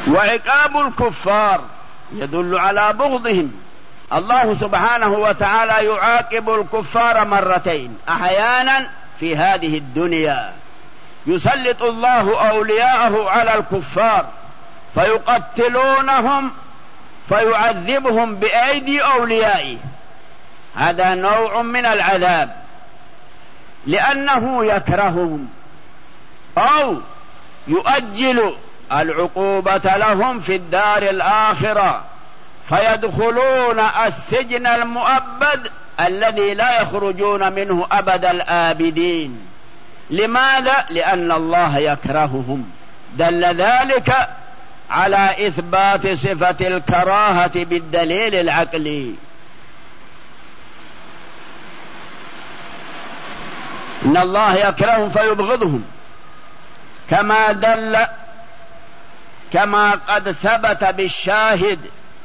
وعقاب الكفار يدل على بغضهم. الله سبحانه وتعالى يعاقب الكفار مرتين، أحيانا في هذه الدنيا يسلط الله أولياءه على الكفار فيقتلونهم فيعذبهم بأيدي أوليائه، هذا نوع من العذاب لأنه يكرههم، أو يؤجل العقوبة لهم في الدار الآخرة فيدخلون السجن المؤبد الذي لا يخرجون منه أبد الآبدين. لماذا؟ لأن الله يكرههم. دل ذلك على إثبات صفة الكراهة بالدليل العقلي. إن الله يكرههم فيبغضهم، كما قد ثبت بالشاهد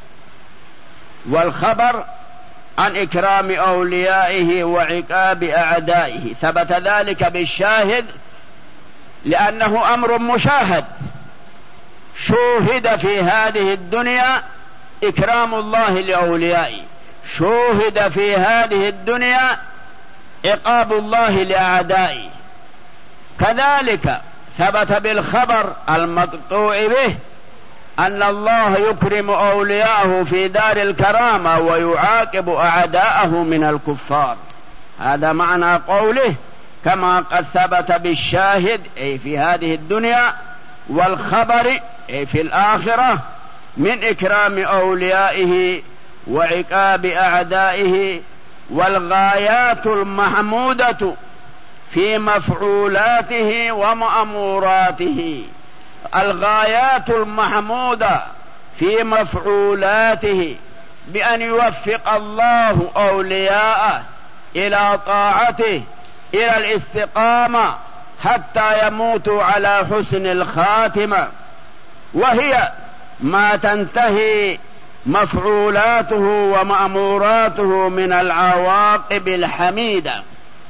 والخبر عن إكرام أوليائه وعقاب أعدائه. ثبت ذلك بالشاهد لأنه أمر مشاهد، شوهد في هذه الدنيا إكرام الله لأوليائه، شوهد في هذه الدنيا عقاب الله لأعدائه. كذلك ثبت بالخبر المقطوع به أن الله يكرم أولياءه في دار الكرامة ويعاقب أعداءه من الكفار. هذا معنى قوله كما قد ثبت بالشاهد أي في هذه الدنيا، والخبر أي في الآخرة، من إكرام أوليائه وعقاب أعدائه. والغايات المحمودة في مفعولاته ومأموراته، الغايات المحمودة في مفعولاته بأن يوفق الله أولياءه إلى طاعته إلى الاستقامة حتى يموتوا على حسن الخاتمة، وهي ما تنتهي مفعولاته ومأموراته من العواقب الحميدة.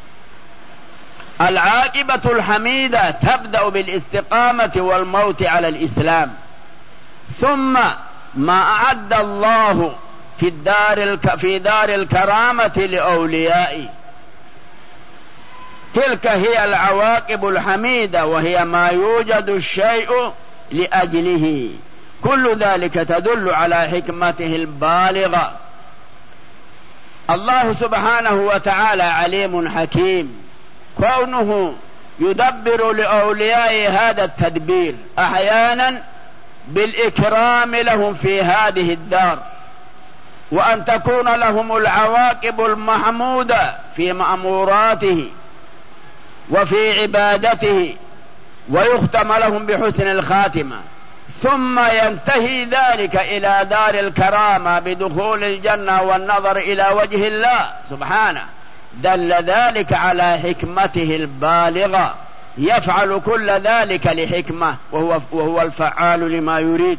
العاقبة الحميدة تبدأ بالاستقامة والموت على الإسلام، ثم ما أعد الله في دار الكرامة لأوليائه، تلك هي العواقب الحميدة، وهي ما يوجد الشيء لأجله. كل ذلك تدل على حكمته البالغة. الله سبحانه وتعالى عليم حكيم، كونه يدبر لأوليائه هذا التدبير أحيانا بالإكرام لهم في هذه الدار، وأن تكون لهم العواقب المحمودة في مأموراته وفي عبادته، ويختم لهم بحسن الخاتمة، ثم ينتهي ذلك إلى دار الكرامة بدخول الجنة والنظر إلى وجه الله سبحانه. دل ذلك على حكمته البالغة، يفعل كل ذلك لحكمة، وهو الفعال لما يريد.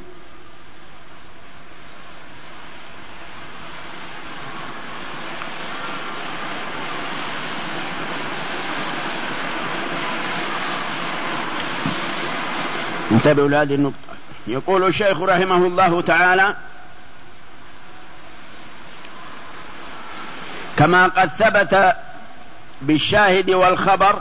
انتبهوا لهذه النقطة. يقول الشيخ رحمه الله تعالى: كما قد ثبت بالشاهد والخبر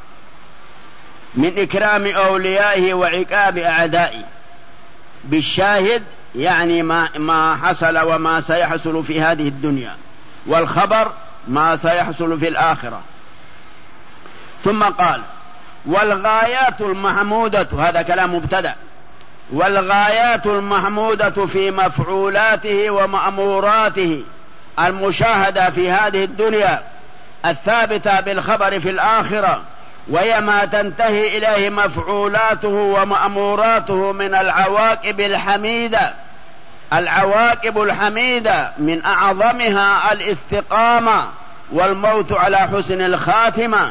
من إكرام أوليائه وعقاب أعدائه. بالشاهد يعني ما حصل وما سيحصل في هذه الدنيا، والخبر ما سيحصل في الآخرة. ثم قال: والغايات المحمودة، هذا كلام مبتدأ، والغايات المحمودة في مفعولاته ومأموراته المشاهدة في هذه الدنيا الثابتة بالخبر في الآخرة، وهي ما تنتهي إليه مفعولاته ومأموراته من العواقب الحميدة. العواقب الحميدة من أعظمها الاستقامة والموت على حسن الخاتمة،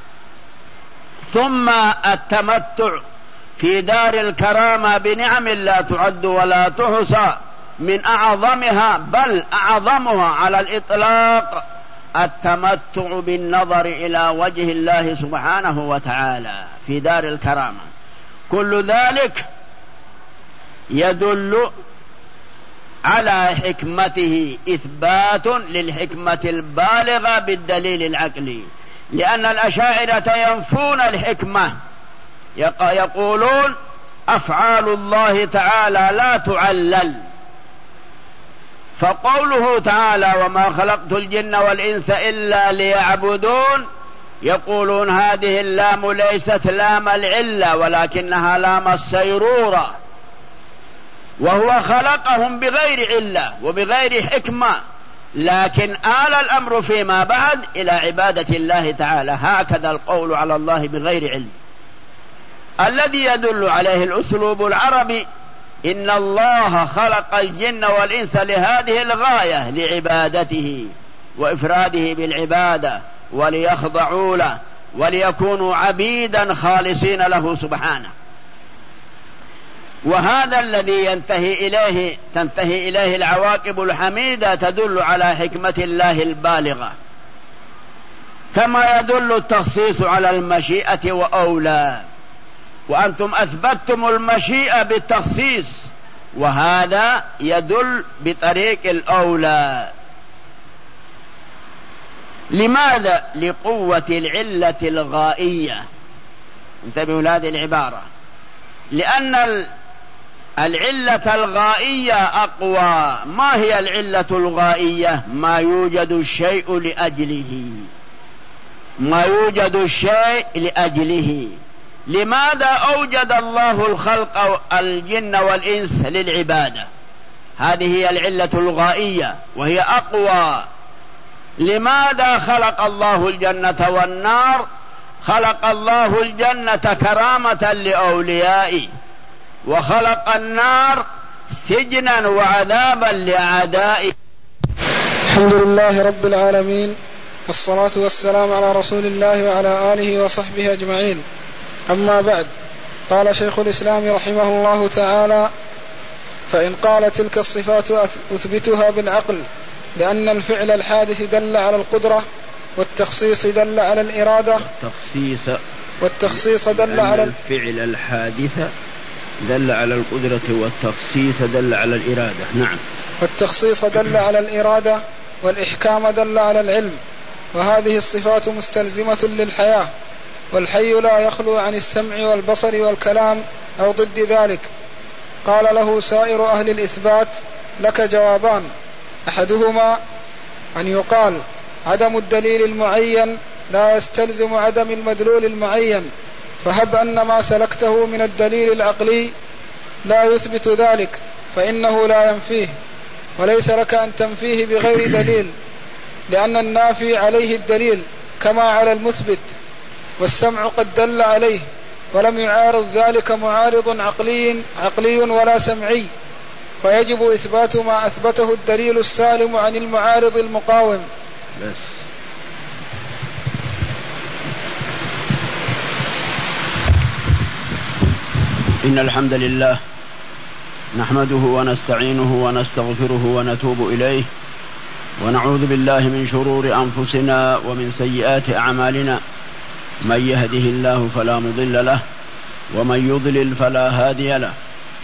ثم التمتع في دار الكرامة بنعم لا تعد ولا تحصى. من أعظمها بل أعظمها على الإطلاق التمتع بالنظر إلى وجه الله سبحانه وتعالى في دار الكرامة. كل ذلك يدل على حكمته، إثبات للحكمة البالغة بالدليل العقلي، لأن الأشاعرة ينفون الحكمة، يقولون أفعال الله تعالى لا تعلل، فقوله تعالى وما خلقت الجن والإنس إلا ليعبدون، يقولون هذه اللام ليست لام العلة ولكنها لام السيرورة، وهو خلقهم بغير علة وبغير حكمة، لكن آل الأمر فيما بعد إلى عبادة الله تعالى، هكذا القول على الله بغير علم، الذي يدل عليه الأسلوب العربي إن الله خلق الجن والإنس لهذه الغاية، لعبادته وإفراده بالعبادة، وليخضعوا له وليكونوا عبيدا خالصين له سبحانه. وهذا الذي تنتهي إليه العواقب الحميدة تدل على حكمة الله البالغة، كما يدل التخصيص على المشيئة وأولى، وأنتم أثبتتم المشيئة بالتخصيص، وهذا يدل بطريق الأولى. لماذا؟ لقوة العلة الغائية. انتبهوا لهذه العبارة، لأن العلة الغائية أقوى. ما هي العلة الغائية؟ ما يوجد الشيء لأجله، ما يوجد الشيء لأجله. لماذا أوجد الله الخلق الجن والإنس للعبادة؟ هذه هي العلة الغائية وهي أقوى. لماذا خلق الله الجنة والنار؟ خلق الله الجنة كرامة لأوليائه، وخلق النار سجنا وعذابا لأعدائه. الحمد لله رب العالمين، والصلاة والسلام على رسول الله وعلى آله وصحبه أجمعين. أما بعد، قال شيخ الإسلام رحمه الله تعالى: فإن قال تلك الصفات أثبتها بالعقل، لأن الفعل الحادث دل على القدرة، والتخصيص دل على الإرادة، والتخصيص دل على الفعل الحادث دل على القدرة، والتخصيص دل على الإرادة. نعم. والتخصيص دل على الإرادة، والإحكام دل على العلم، وهذه الصفات مستلزمة للحياة، والحي لا يخلو عن السمع والبصر والكلام أو ضد ذلك. قال له سائر أهل الإثبات: لك جوابان، أحدهما أن يقال عدم الدليل المعين لا يستلزم عدم المدلول المعين، فهب أن ما سلكته من الدليل العقلي لا يثبت ذلك فإنه لا ينفيه، وليس لك أن تنفيه بغير دليل، لأن النافي عليه الدليل كما على المثبت، والسمع قد دل عليه ولم يعارض ذلك معارض عقلي ولا سمعي، فيجب إثبات ما أثبته الدليل السالم عن المعارض المقاوم. بس. إن الحمد لله نحمده ونستعينه ونستغفره ونتوب إليه، ونعوذ بالله من شرور أنفسنا ومن سيئات أعمالنا، من يهده الله فلا مضل له ومن يضلل فلا هادي له،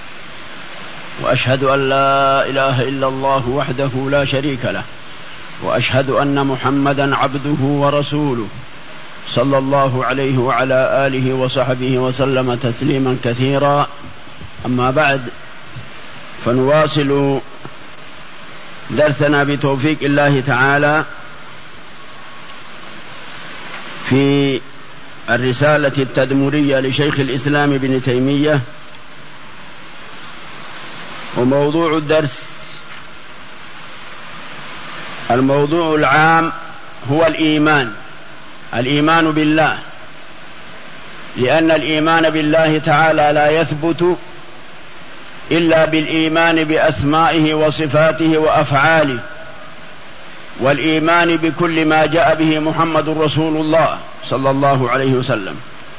وأشهد أن لا إله إلا الله وحده لا شريك له، وأشهد أن محمدا عبده ورسوله صلى الله عليه وعلى آله وصحبه وسلم تسليما كثيرا. أما بعد، فنواصل درسنا بتوفيق الله تعالى في الرسالة التدمرية لشيخ الإسلام ابن تيمية، وموضوع الدرس الموضوع العام هو الإيمان بالله، لأن الإيمان بالله تعالى لا يثبت إلا بالإيمان بأسمائه وصفاته وأفعاله، والإيمان بكل ما جاء به محمد رسول الله صلى الله عليه وسلم.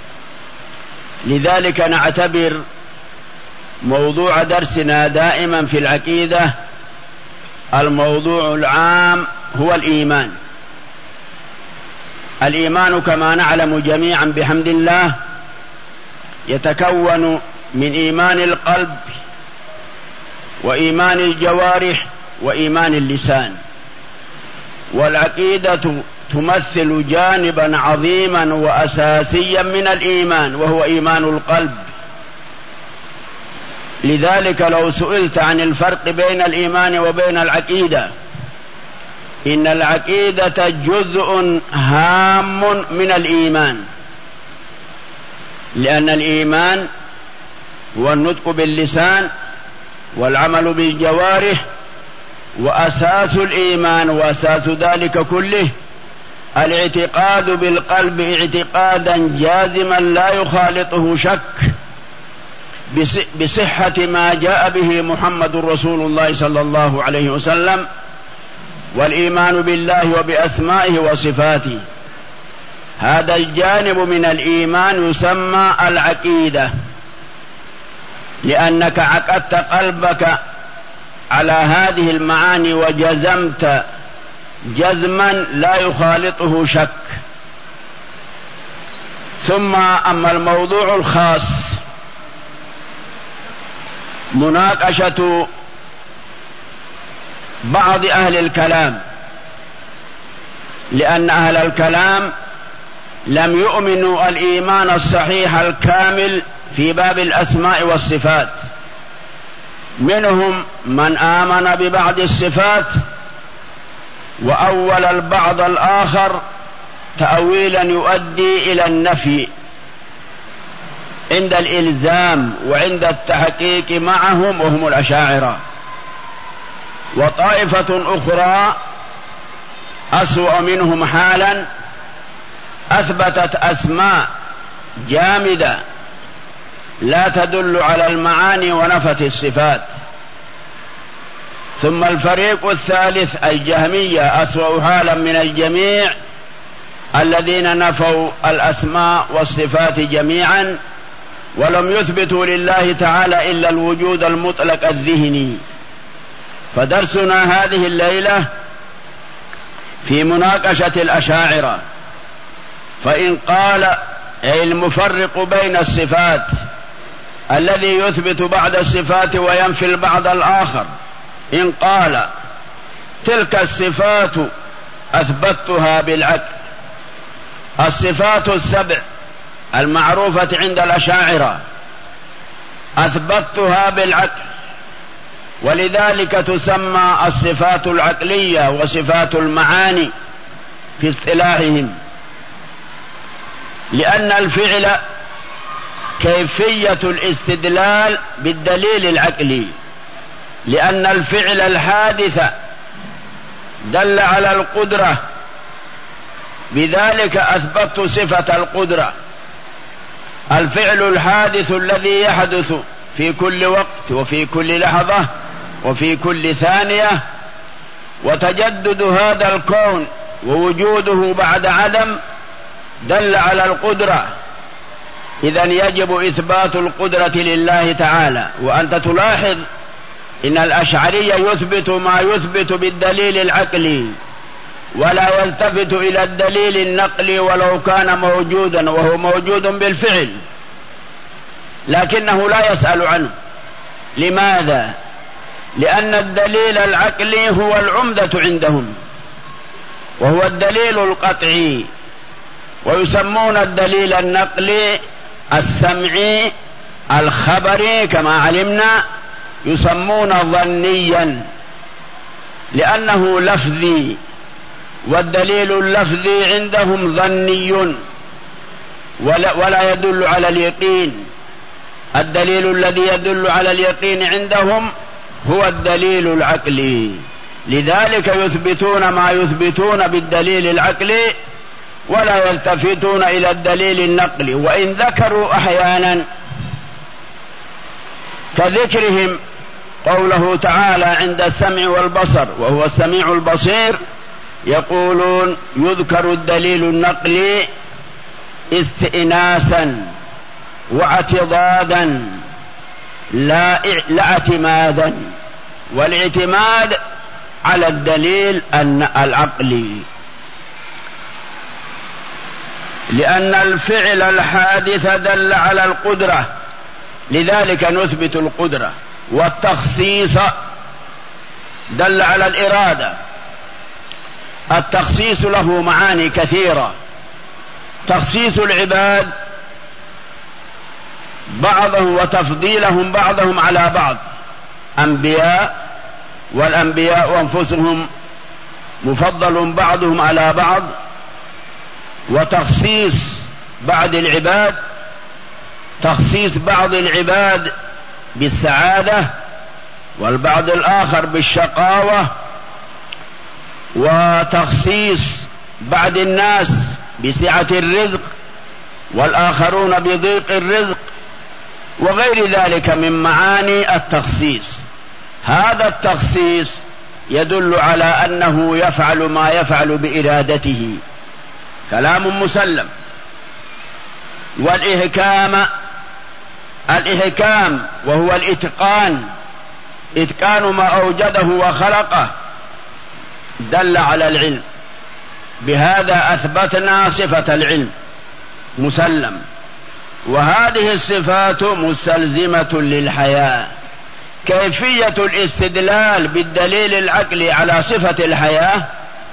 لذلك نعتبر موضوع درسنا دائما في العقيدة الموضوع العام هو الإيمان كما نعلم جميعا بحمد الله يتكون من إيمان القلب وإيمان الجوارح وإيمان اللسان. والعقيدة تمثل جانبا عظيما وأساسيا من الإيمان، وهو إيمان القلب. لذلك لو سئلت عن الفرق بين الإيمان وبين العقيدة، إن العقيدة جزء هام من الإيمان، لأن الإيمان هو النطق باللسان والعمل بالجوارح، وأساس الإيمان وأساس ذلك كله الاعتقاد بالقلب اعتقادا جازما لا يخالطه شك بصحة ما جاء به محمد رسول الله صلى الله عليه وسلم، والإيمان بالله وبأسمائه وصفاته. هذا الجانب من الإيمان يسمى العقيدة، لأنك عقدت قلبك على هذه المعاني وجزمت جزما لا يخالطه شك. ثم أما الموضوع الخاص، مناقشة بعض أهل الكلام، لأن أهل الكلام لم يؤمنوا الإيمان الصحيح الكامل في باب الأسماء والصفات. منهم من آمن ببعض الصفات وأول البعض الآخر تأويلا يؤدي إلى النفي عند الإلزام وعند التحقيق معهم، وهم الأشاعرة. وطائفة أخرى أسوأ منهم حالا أثبتت أسماء جامدة لا تدل على المعاني ونفت الصفات. ثم الفريق الثالث الجهمية أسوأ حالا من الجميع، الذين نفوا الأسماء والصفات جميعا ولم يثبتوا لله تعالى إلا الوجود المطلق الذهني. فدرسنا هذه الليلة في مناقشة الأشاعرة. فإن قال أي المفرق بين الصفات الذي يثبت بعض الصفات وينفي البعض الآخر، إن قال تلك الصفات أثبتها بالعقل، الصفات السبع المعروفة عند الأشاعرة أثبتها بالعقل، ولذلك تسمى الصفات العقلية وصفات المعاني في اصطلاحهم، لأن الفعل كيفية الاستدلال بالدليل العقلي، لأن الفعل الحادث دل على القدرة، بذلك أثبت صفة القدرة. الفعل الحادث الذي يحدث في كل وقت وفي كل لحظة وفي كل ثانية، وتجدد هذا الكون ووجوده بعد عدم دل على القدرة. إذن يجب إثبات القدرة لله تعالى. وأنت تلاحظ إن الأشعرية يثبت ما يثبت بالدليل العقلي، ولا يلتفت إلى الدليل النقلي ولو كان موجودا، وهو موجود بالفعل، لكنه لا يسأل عنه. لماذا؟ لأن الدليل العقلي هو العمدة عندهم، وهو الدليل القطعي. ويسمون الدليل النقلي السمعي الخبري كما علمنا يسمون ظنيا، لأنه لفظي، والدليل اللفظي عندهم ظني ولا يدل على اليقين. الدليل الذي يدل على اليقين عندهم هو الدليل العقلي، لذلك يثبتون ما يثبتون بالدليل العقلي ولا يلتفتون إلى الدليل النقلي. وإن ذكروا أحيانا كذكرهم قوله تعالى عند السمع والبصر وهو السميع البصير، يقولون يذكر الدليل النقلي استئناسا واعتضادا لا اعتمادا، والاعتماد على الدليل العقلي، لأن الفعل الحادث دل على القدرة، لذلك نثبت القدرة. والتخصيص دل على الإرادة. التخصيص له معاني كثيرة. تخصيص العباد بعضهم وتفضيلهم بعضهم على بعض، أنبياء، والأنبياء أنفسهم مفضل بعضهم على بعض. وتخصيص بعض العباد، تخصيص بعض العباد بالسعادة والبعض الآخر بالشقاوة، وتخصيص بعض الناس بسعة الرزق والآخرون بضيق الرزق، وغير ذلك من معاني التخصيص. هذا التخصيص يدل على أنه يفعل ما يفعل بإرادته، كلام مسلم. الإحكام وهو الإتقان، إتقان ما أوجده وخلقه، دل على العلم. بهذا أثبتنا صفة العلم مسلم. وهذه الصفات مستلزمة للحياة. كيفية الاستدلال بالدليل العقلي على صفة الحياة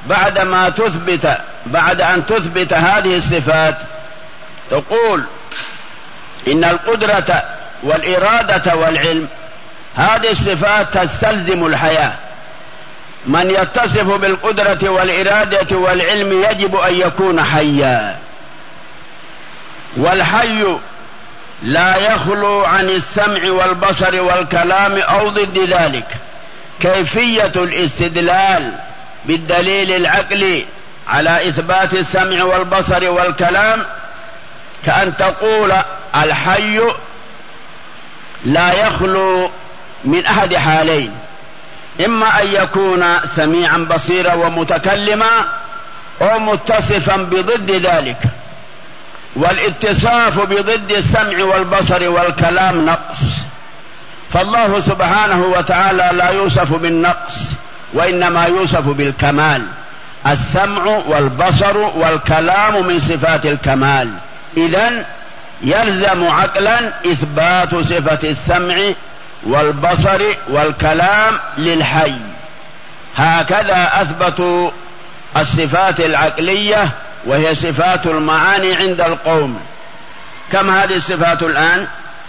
بعد أن تثبت هذه الصفات، تقول إن القدرة والإرادة والعلم هذه الصفات تستلزم الحياة. من يتصف بالقدرة والإرادة والعلم يجب أن يكون حيا، والحي لا يخلو عن السمع والبصر والكلام أو ضد ذلك. كيفية الاستدلال بالدليل العقلي على إثبات السمع والبصر والكلام كأن تقول الحي لا يخلو من أحد حالين: إما أن يكون سميعا بصيرا ومتكلما، أو متصفا بضد ذلك. والاتصاف بضد السمع والبصر والكلام نقص، فالله سبحانه وتعالى لا يوصف بالنقص، وإنما يوصف بالكمال. السمع والبصر والكلام من صفات الكمال، إذن يلزم عقلا إثبات صفة السمع والبصر والكلام للحي. هكذا أثبتوا الصفات العقلية، وهي صفات المعاني عند القوم. كم هذه الصفات الآن؟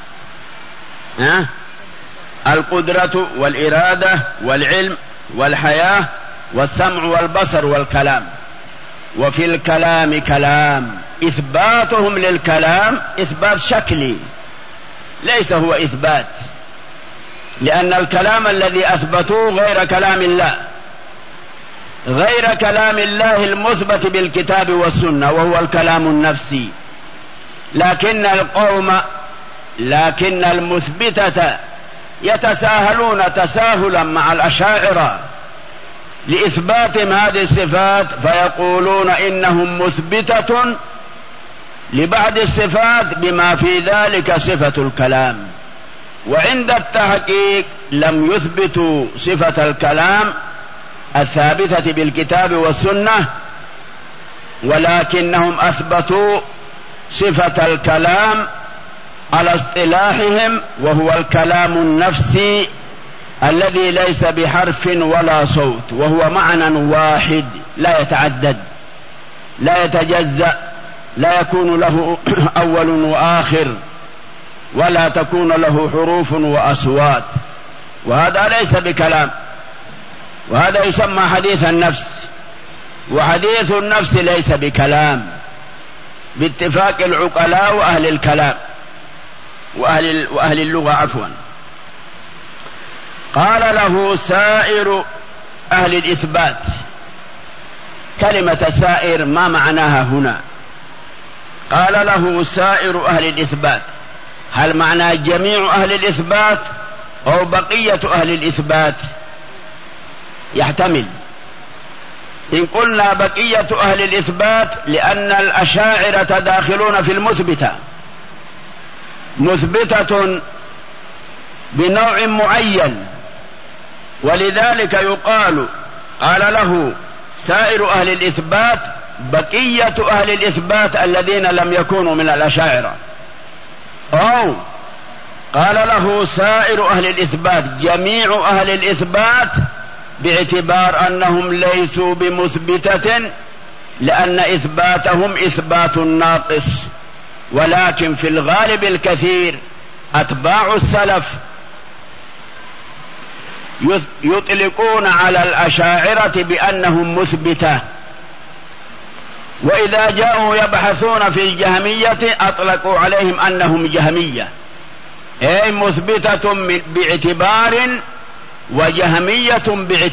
القدرة والإرادة والعلم والحياة والسمع والبصر والكلام. وفي الكلام كلام، إثباتهم للكلام إثبات شكلي ليس هو إثبات، لأن الكلام الذي أثبتوه غير كلام الله، غير كلام الله المثبت بالكتاب والسنة، وهو الكلام النفسي. لكن المثبتة يتساهلون تساهلا مع الأشاعرة لإثباتهم هذه الصفات، فيقولون إنهم مثبتة لبعض الصفات بما في ذلك صفة الكلام، وعند التحقيق لم يثبتوا صفة الكلام الثابتة بالكتاب والسنة، ولكنهم أثبتوا صفة الكلام على اصطلاحهم، وهو الكلام النفسي الذي ليس بحرف ولا صوت، وهو معنى واحد لا يتعدد لا يتجزأ، لا يكون له أول وآخر، ولا تكون له حروف وأصوات. وهذا ليس بكلام، وهذا يسمى حديث النفس، وحديث النفس ليس بكلام باتفاق العقلاء وأهل الكلام وأهل اللغة عفوا. قال له سائر أهل الإثبات. كلمة سائر ما معناها هنا؟ قال له سائر أهل الإثبات، هل معنى جميع أهل الإثبات أو بقية أهل الإثبات؟ يحتمل. إن قلنا بقية أهل الإثبات لأن الأشاعرة داخلون في المثبتة، مثبتة بنوع معين، ولذلك يقال قال له سائر أهل الإثبات بقية أهل الإثبات الذين لم يكونوا من الأشاعرة، أو قال له سائر أهل الإثبات، جميع أهل الإثبات، باعتبار أنهم ليسوا بمثبتة، لأن إثباتهم إثبات ناقص. ولكن في الغالب الكثير أتباع السلف يطلقون على الأشاعرة بأنهم مثبتة، وإذا جاءوا يبحثون في الجهمية أطلقوا عليهم أنهم جهمية، أي مثبتة باعتبار وجهمية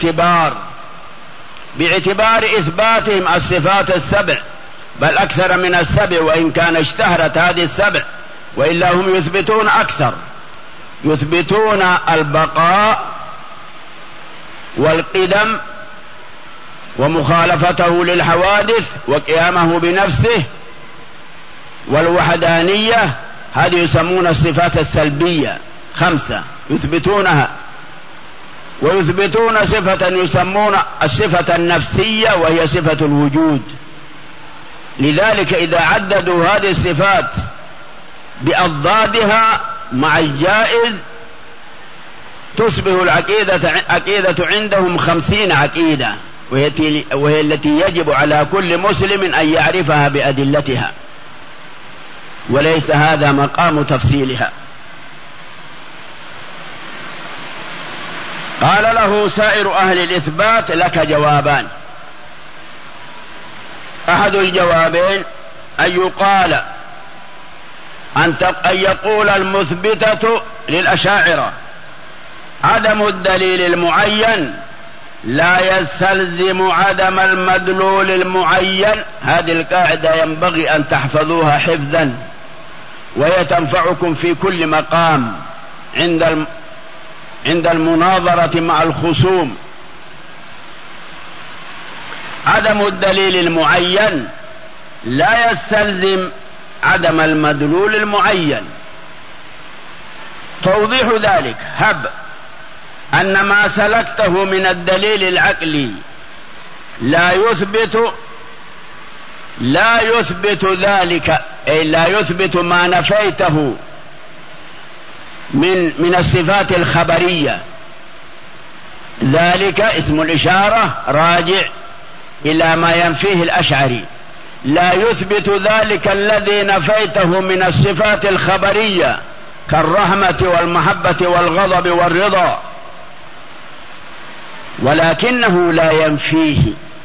باعتبار إثباتهم الصفات السبع، بل أكثر من السبع، وإن كان اشتهرت هذه السبع، وإلا هم يثبتون أكثر، يثبتون البقاء والقدم ومخالفته للحوادث وقيامه بنفسه والوحدانية، هذه يسمون الصفات السلبية 5 يثبتونها. ويثبتون صفة يسمون الصفة النفسية وهي صفة الوجود. لذلك إذا عددوا هذه الصفات بأضدادها مع الجائز تصبح عقيدة عندهم 50 عقيدة، وهي التي يجب على كل مسلم أن يعرفها بأدلتها، وليس هذا مقام تفصيلها. قال له سائر أهل الإثبات لك جوابان. أحد الجوابين أن يقال أن يقول المثبتة للأشاعرة عدم الدليل المعين لا يستلزم عدم المدلول المعين. هذه القاعدة ينبغي أن تحفظوها حفظا، وهي تنفعكم في كل مقام عند المناظرة مع الخصوم. عدم الدليل المعين لا يستلزم عدم المدلول المعين. توضيح ذلك: هب أن ما سلكته من الدليل العقلي لا يثبت ذلك، أي لا يثبت ما نفيته من الصفات الخبرية. ذلك اسم الإشارة راجع إلى ما ينفيه الأشعري. لا يثبت ذلك الذي نفيته من الصفات الخبرية كالرحمة والمحبة والغضب والرضا، ولكنه لا ينفيه.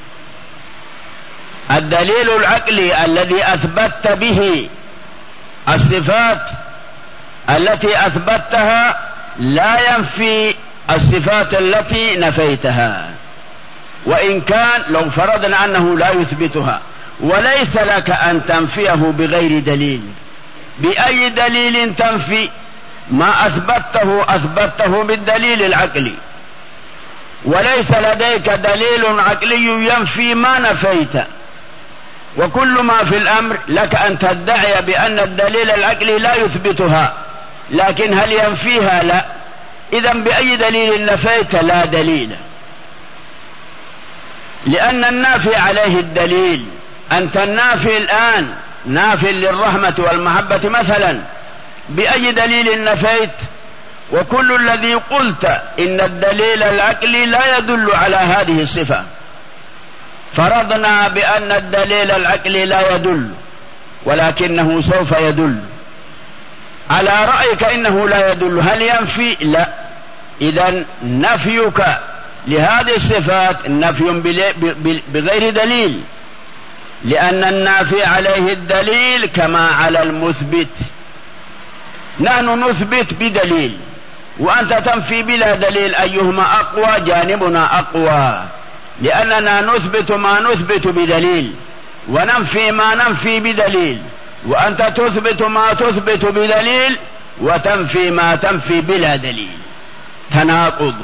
الدليل العقلي الذي أثبت به الصفات التي أثبتها لا ينفي الصفات التي نفيتها، وإن كان لو فرضنا أنه لا يثبتها. وليس لك أن تنفيه بغير دليل. بأي دليل تنفي؟ ما أثبته بالدليل العقلي، وليس لديك دليل عقلي ينفي ما نفيت. وكل ما في الأمر لك أن تدعي بأن الدليل العقلي لا يثبتها، لكن هل ينفيها؟ لا. إذن بأي دليل نفيت؟ لا دليل، لأن النافي عليه الدليل. أنت النافي الآن نافي للرحمة والمحبة مثلا، بأي دليل نفيت؟ وكل الذي قلت إن الدليل العقلي لا يدل على هذه الصفة. فرضنا بأن الدليل العقلي لا يدل، ولكنه سوف يدل. على رأيك إنه لا يدل، هل ينفي؟ لا. إذن نفيك لهذه الصفات نفي بغير دليل، لأن النافي عليه الدليل كما على المثبت. نحن نثبت بدليل وأنت تنفي بلا دليل، أيهما أقوى؟ جانبنا أقوى، لأننا نثبت ما نثبت بدليل وننفي ما ننفي بدليل، وأنت تثبت ما تثبت بدليل وتنفي ما تنفي بلا دليل. تناقض.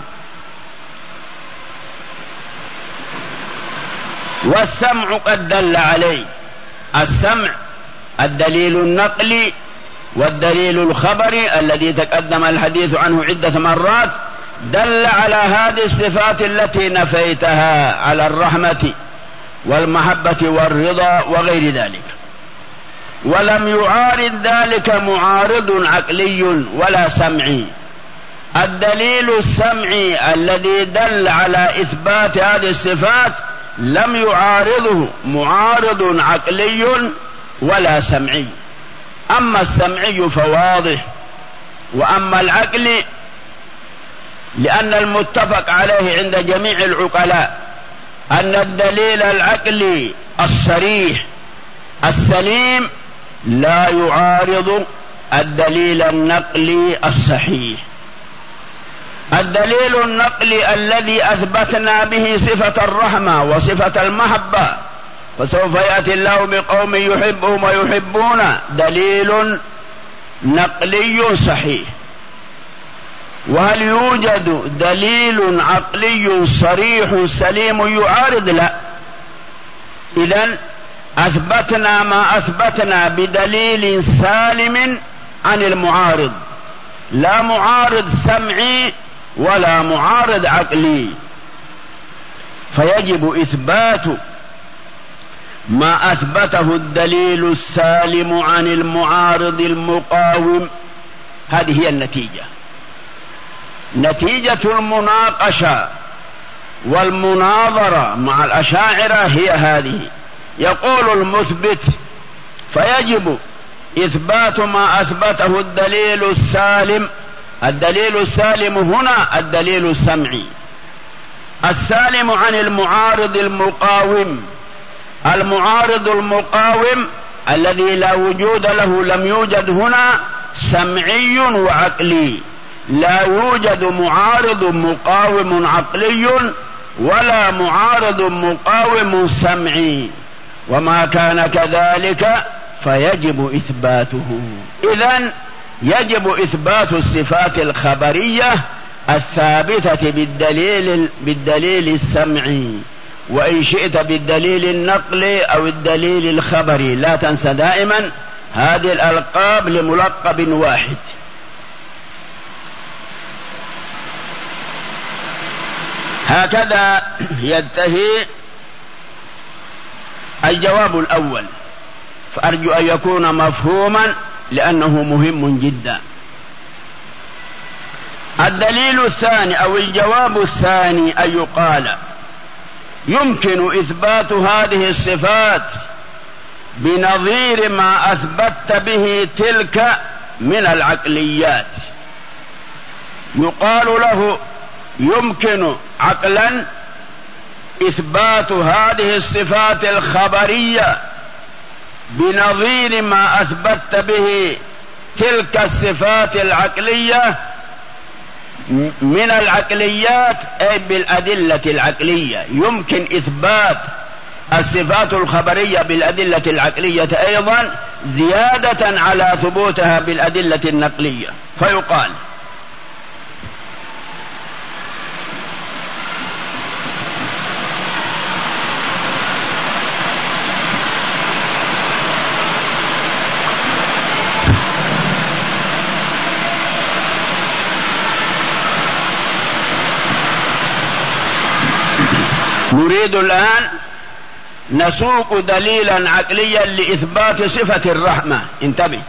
والسمع قد دل عليه. السمع الدليل النقلي والدليل الخبري الذي تقدم الحديث عنه عدة مرات دل على هذه الصفات التي نفيتها، على الرحمة والمحبة والرضا وغير ذلك. ولم يعارض ذلك معارض عقلي ولا سمعي. الدليل السمعي الذي دل على إثبات هذه الصفات لم يعارضه معارض عقلي ولا سمعي. أما السمعي فواضح، وأما العقل لأن المتفق عليه عند جميع العقلاء أن الدليل العقلي الصريح السليم لا يعارض الدليل النقلي الصحيح. الدليل النقلي الذي أثبتنا به صفة الرحمة وصفة المحبة، فسوف يأتي الله بقوم يحبهم ويحبون، دليل نقلي صحيح. وهل يوجد دليل عقلي صريح سليم يعارض؟ لا. إذن أثبتنا ما أثبتنا بدليل سالم عن المعارض، لا معارض سمعي ولا معارض عقلي، فيجب إثبات ما أثبته الدليل السالم عن المعارض المقاوم. هذه هي النتيجة، نتيجة المناقشة والمناظرة مع الأشاعرة هي هذه. يقول المثبت فيجب إثبات ما أثبته الدليل السالم. الدليل السالم هنا الدليل السمعي السالم عن المعارض المقاوم. المعارض المقاوم الذي لا وجود له لم يوجد هنا سمعي وعقلي، لا يوجد معارض مقاوم عقلي ولا معارض مقاوم سمعي، وما كان كذلك فيجب إثباته. إذن يجب إثبات الصفات الخبرية الثابتة بالدليل السمعي، وإن شئت بالدليل النقلي أو الدليل الخبري. لا تنسى دائما هذه الألقاب لملقب واحد. هكذا ينتهي الجواب الأول، فأرجو أن يكون مفهوما لأنه مهم جدا. الدليل الثاني أو الجواب الثاني أن يقال يمكن إثبات هذه الصفات بنظير ما أثبت به تلك من العقليات. يقال له يمكن عقلا إثبات هذه الصفات الخبرية بنظير ما أثبت به تلك الصفات العقلية من العقليات، أي بالأدلة العقلية. يمكن إثبات الصفات الخبرية بالأدلة العقلية أيضا زيادة على ثبوتها بالأدلة النقلية. فيقال نريد الآن نسوق دليلا عقليا لإثبات صفة الرحمة. انتبه.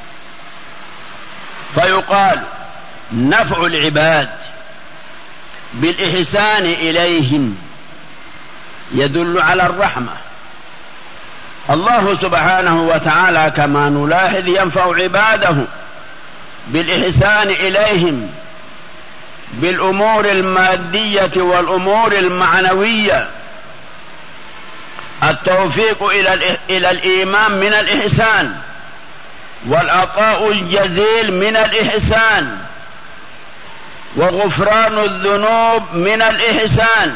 فيقال نفع العباد بالإحسان إليهم يدل على الرحمة. الله سبحانه وتعالى كما نلاحظ ينفع عباده بالإحسان إليهم بالأمور المادية والأمور المعنوية. التوفيق إلى الإيمان من الإحسان، والعطاء الجزيل من الإحسان، وغفران الذنوب من الإحسان.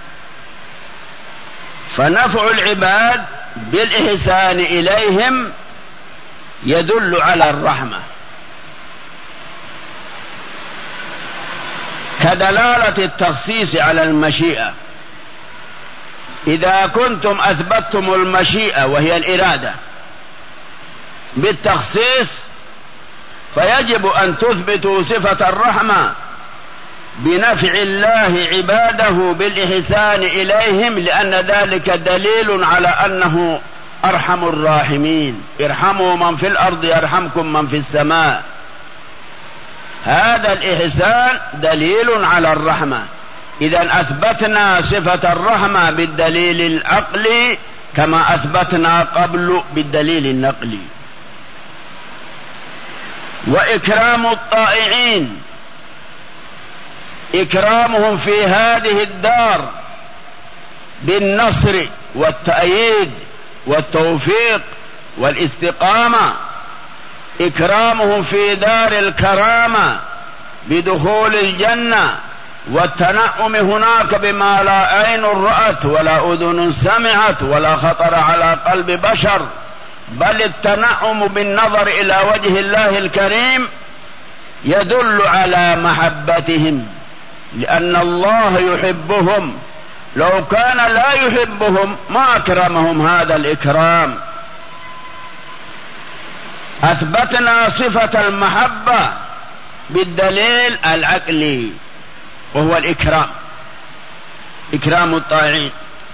فنفع العباد بالإحسان إليهم يدل على الرحمة، كدلالة التخصيص على المشيئة. إذا كنتم أثبتتم المشيئة وهي الإرادة بالتخصيص، فيجب أن تثبتوا صفة الرحمة بنفع الله عباده بالإحسان إليهم، لأن ذلك دليل على أنه أرحم الراحمين، ارحموا من في الأرض يرحمكم من في السماء. هذا الإحسان دليل على الرحمة. إذا أثبتنا صفة الرحمة بالدليل العقلي كما أثبتنا قبل بالدليل النقلي. وإكرام الطائعين، إكرامهم في هذه الدار بالنصر والتأييد والتوفيق والاستقامة، إكرامهم في دار الكرامة بدخول الجنة والتنعم هناك بما لا عين رأت ولا أذن سمعت ولا خطر على قلب بشر، بل التنعم بالنظر إلى وجه الله الكريم يدل على محبتهم، لأن الله يحبهم. لو كان لا يحبهم ما أكرمهم هذا الإكرام. أثبتنا صفة المحبة بالدليل العقلي وهو الإكرام، إكرام الطائعين.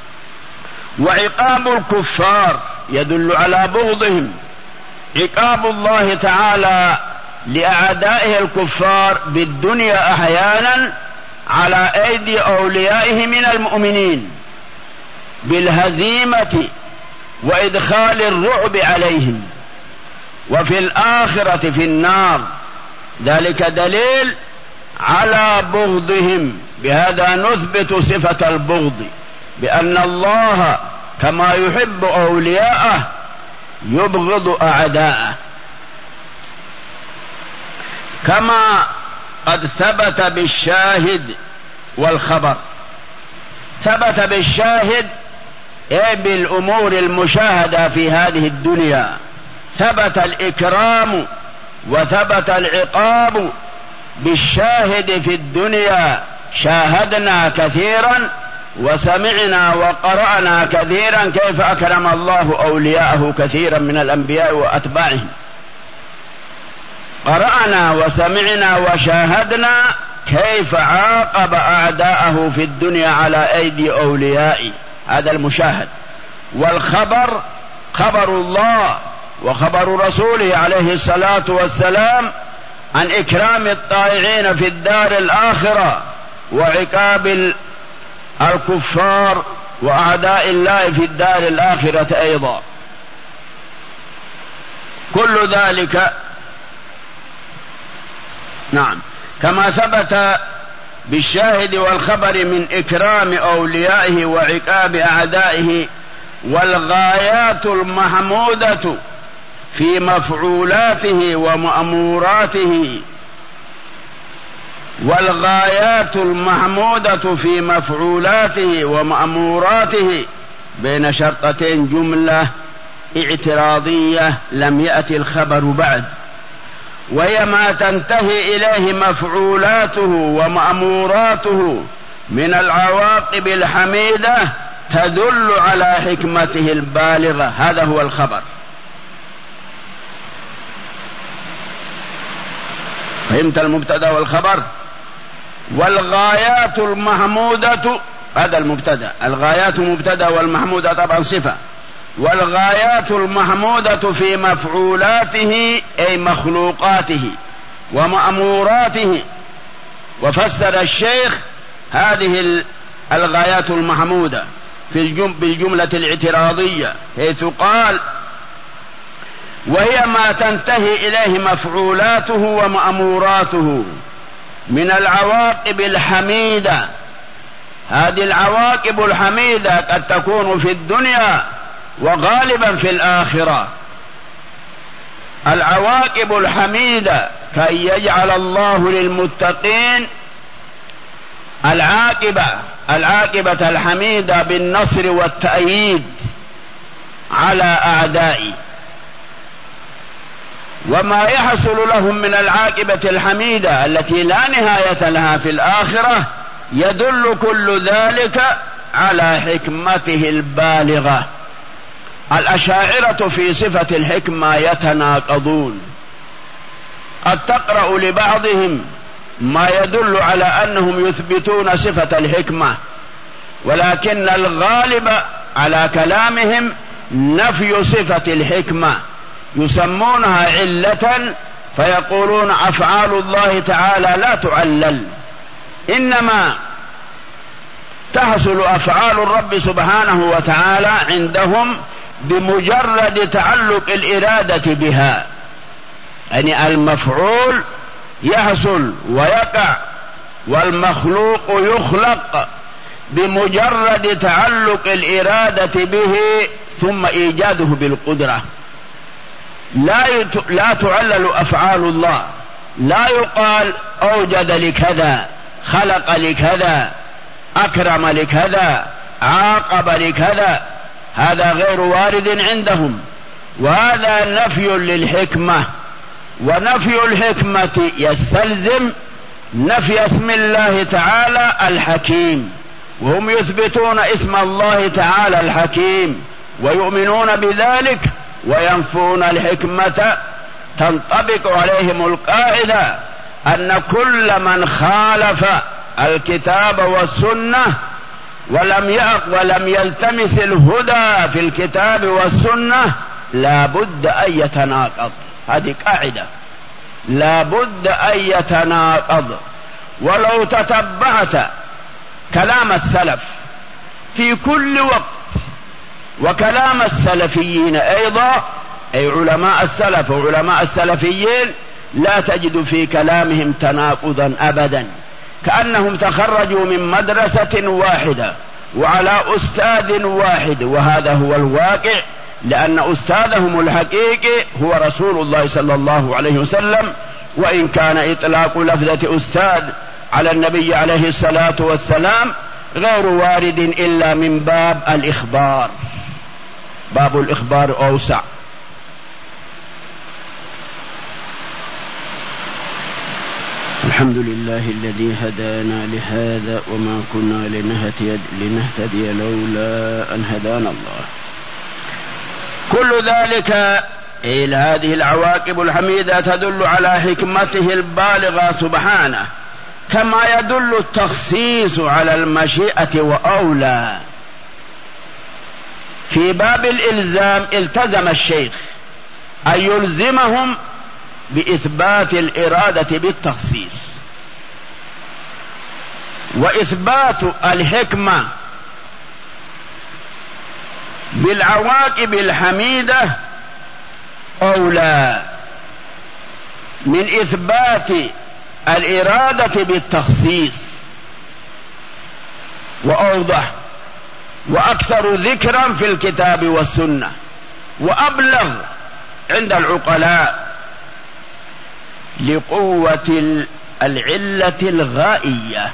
وعقاب الكفار يدل على بغضهم. عقاب الله تعالى لأعدائه الكفار بالدنيا أحيانا على أيدي أوليائه من المؤمنين بالهزيمة وإدخال الرعب عليهم، وفي الآخرة في النار. ذلك دليل على بغضهم. بهذا نثبت صفة البغض، بأن الله كما يحب أولياءه يبغض أعداءه، كما قد ثبت بالشاهد والخبر. ثبت بالشاهد أي بالأمور المشاهدة في هذه الدنيا، ثبت الإكرام وثبت العقاب بالشاهد في الدنيا. شاهدنا كثيرا وسمعنا وقرأنا كثيرا كيف أكرم الله أولياءه كثيرا من الأنبياء وأتباعهم. قرأنا وسمعنا وشاهدنا كيف عاقب أعداءه في الدنيا على أيدي أوليائه، هذا المشاهد. والخبر خبر الله وخبر رسوله عليه الصلاة والسلام عن إكرام الطائعين في الدار الآخرة وعقاب الكفار وأعداء الله في الدار الآخرة أيضا. كل ذلك نعم كما ثبت بالشاهد والخبر من إكرام أوليائه وعقاب أعدائه. والغايات المحمودة في مفعولاته ومأموراته، والغايات المحمودة في مفعولاته ومأموراته بين شرطتين جملة اعتراضية لم يأتي الخبر بعد، وهي ما تنتهي إليه مفعولاته ومأموراته من العواقب الحميدة تدل على حكمته البالغة. هذا هو الخبر. فهمت المبتدأ والخبر؟ والغايات المحمودة هذا المبتدأ، الغايات مبتدأ والمحمودة طبعا صفة. والغايات المحمودة في مفعولاته أي مخلوقاته ومأموراته. وفسر الشيخ هذه الغايات المحمودة بالجملة الاعتراضية، حيث قال: وهي ما تنتهي إليه مفعولاته ومأموراته من العواقب الحميدة. هذه العواقب الحميدة قد تكون في الدنيا وغالبا في الآخرة. العواقب الحميدة كي يجعل الله للمتقين العاقبة الحميدة بالنصر والتأييد على أعدائه. وما يحصل لهم من العاقبة الحميدة التي لا نهاية لها في الآخرة يدل كل ذلك على حكمته البالغة. الأشاعرة في صفة الحكمة يتناقضون. قد تقرأ لبعضهم ما يدل على أنهم يثبتون صفة الحكمة، ولكن الغالب على كلامهم نفي صفة الحكمة، يسمونها علة، فيقولون أفعال الله تعالى لا تعلل، إنما تحصل أفعال الرب سبحانه وتعالى عندهم بمجرد تعلق الإرادة بها، يعني المفعول يحصل ويقع والمخلوق يخلق بمجرد تعلق الإرادة به ثم إيجاده بالقدرة. لا تعلل أفعال الله، لا يقال أوجد لكذا، خلق لكذا، أكرم لكذا، عاقب لكذا، هذا غير وارد عندهم، وهذا نفي للحكمة. ونفي الحكمة يستلزم نفي اسم الله تعالى الحكيم، وهم يثبتون اسم الله تعالى الحكيم ويؤمنون بذلك وينفون الحكمة. تنطبق عليهم القاعدة أن كل من خالف الكتاب والسنة ولم يلتمس الهدى في الكتاب والسنة لا بد أن يتناقض. هذه قاعدة، لا بد أن يتناقض. ولو تتبعت كلام السلف في كل وقت وكلام السلفيين أيضا، أي علماء السلف وعلماء السلفيين، لا تجد في كلامهم تناقضا أبدا، كأنهم تخرجوا من مدرسة واحدة وعلى أستاذ واحد. وهذا هو الواقع، لأن أستاذهم الحقيقي هو رسول الله صلى الله عليه وسلم، وإن كان إطلاق لفظة أستاذ على النبي عليه الصلاة والسلام غير وارد إلا من باب الإخبار، باب الإخبار أوسع. الحمد لله الذي هدانا لهذا وما كنا لنهتدي لولا أن هدانا الله. كل ذلك إلى هذه العواقب الحميدة تدل على حكمته البالغة سبحانه، كما يدل التخصيص على المشيئة وأولى. في باب الإلزام التزم الشيخ أن يلزمهم بإثبات الإرادة بالتخصيص، وإثبات الحكمة بالعواقب الحميدة أولى من إثبات الإرادة بالتخصيص، وأوضح وأكثر ذكرا في الكتاب والسنة، وأبلغ عند العقلاء لقوة العلة الغائية.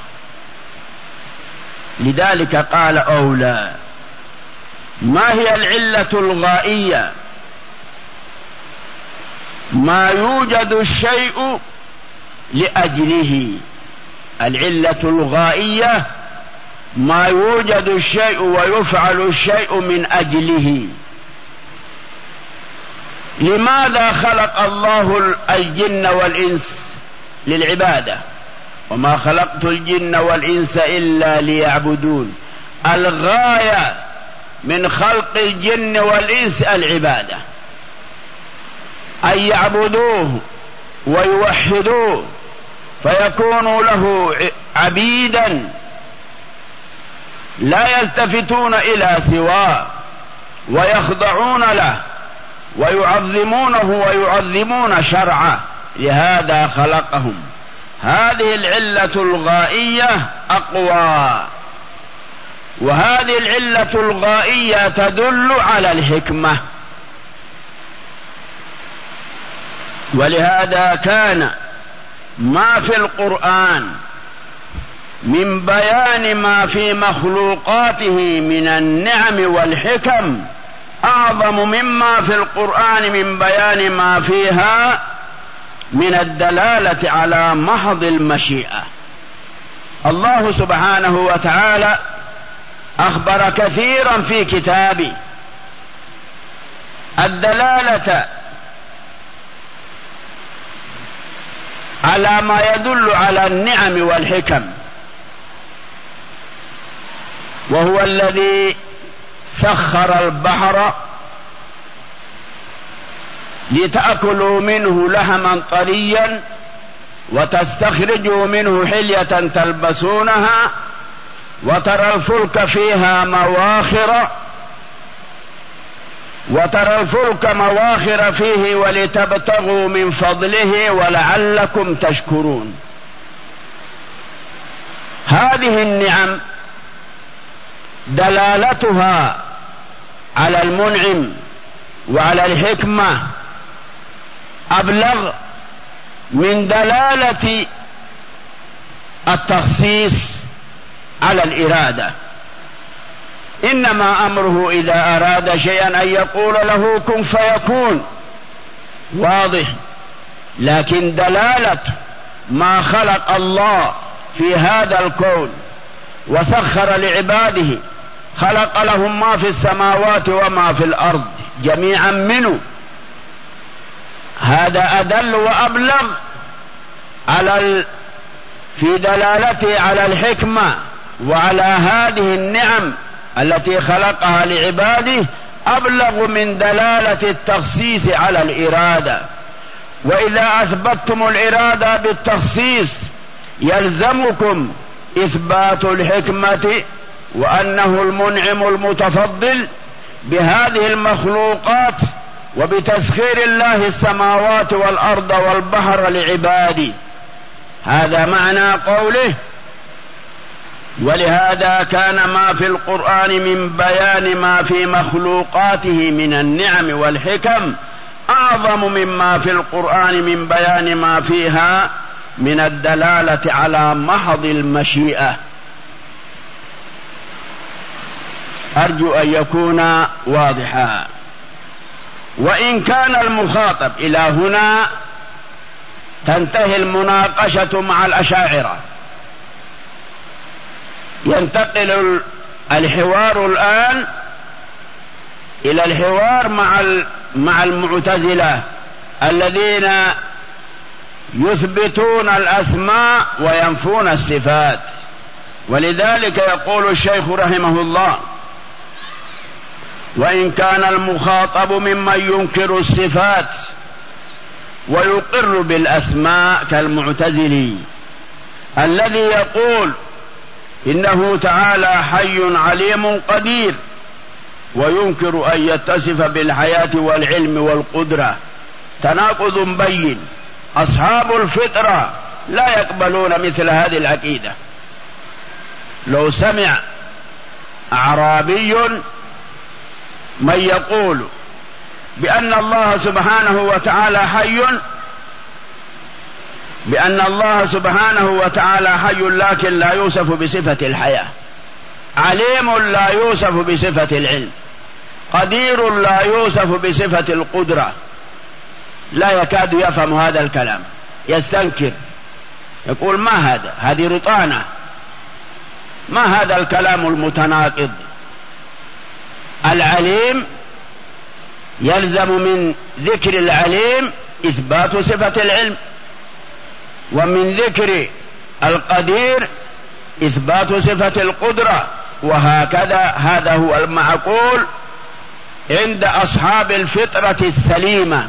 لذلك قال أولى. ما هي العلة الغائية؟ ما يوجد الشيء لأجله. العلة الغائية ما يوجد الشيء ويفعل الشيء من أجله. لماذا خلق الله الجن والإنس؟ للعبادة. وما خلقت الجن والإنس إلا ليعبدون. الغاية من خلق الجن والإنس العبادة، أن يعبدوه ويوحدوه فيكونوا له عبيدا لا يلتفتون إلى سواه، ويخضعون له ويعظمونه ويعظمون شرعه. لهذا خلقهم. هذه العلة الغائية أقوى، وهذه العلة الغائية تدل على الحكمة. ولهذا كان ما في القرآن من بيان ما في مخلوقاته من النعم والحكم أعظم مما في القرآن من بيان ما فيها من الدلالة على محض المشيئة. الله سبحانه وتعالى أخبر كثيرا في كتابه الدلالة على ما يدل على النعم والحكم، وهو الذي سخر البحر لتأكلوا منه لحما طريا وتستخرجوا منه حلية تلبسونها وترى الفلك مواخر فيه ولتبتغوا من فضله ولعلكم تشكرون. هذه النعم دلالتها على المنعم وعلى الحكمة أبلغ من دلالة التخصيص على الإرادة. إنما أمره إذا أراد شيئا أن يقول له كن فيكون، واضح. لكن دلالة ما خلق الله في هذا الكون وسخر لعباده، خلق لهم ما في السماوات وما في الأرض جميعا منه، هذا أدل وأبلغ في دلالته على الحكمة وعلى هذه النعم التي خلقها لعباده، أبلغ من دلالة التخصيص على الإرادة. وإذا أثبتتم الإرادة بالتخصيص يلزمكم إثبات الحكمة وأنه المنعم المتفضل بهذه المخلوقات وبتسخير الله السماوات والأرض والبحر لعباده. هذا معنى قوله: ولهذا كان ما في القرآن من بيان ما في مخلوقاته من النعم والحكم أعظم مما في القرآن من بيان ما فيها من الدلالة على محض المشيئة. أرجو أن يكون واضحا. وإن كان المخاطب إلى هنا تنتهي المناقشة مع الأشاعرة، ينتقل الحوار الآن إلى الحوار مع المعتزلة الذين يثبتون الأسماء وينفون الصفات. ولذلك يقول الشيخ رحمه الله: وإن كان المخاطب ممن ينكر الصفات ويقر بالأسماء كالمعتزلي الذي يقول إنه تعالى حي عليم قدير وينكر أن يتصف بالحياة والعلم والقدرة، تناقض بين. أصحاب الفطرة لا يقبلون مثل هذه العقيدة. لو سمع أعرابي من يقول بأن الله سبحانه وتعالى حي لكن لا يوصف بصفة الحياة، عليم لا يوصف بصفة العلم، قدير لا يوصف بصفة القدرة، لا يكاد يفهم هذا الكلام، يستنكر، يقول: ما هذا؟ هذه رطانة، ما هذا الكلام المتناقض؟ العليم يلزم من ذكر العليم إثبات صفة العلم، ومن ذكر القدير إثبات صفة القدرة، وهكذا. هذا هو المعقول عند أصحاب الفطرة السليمة.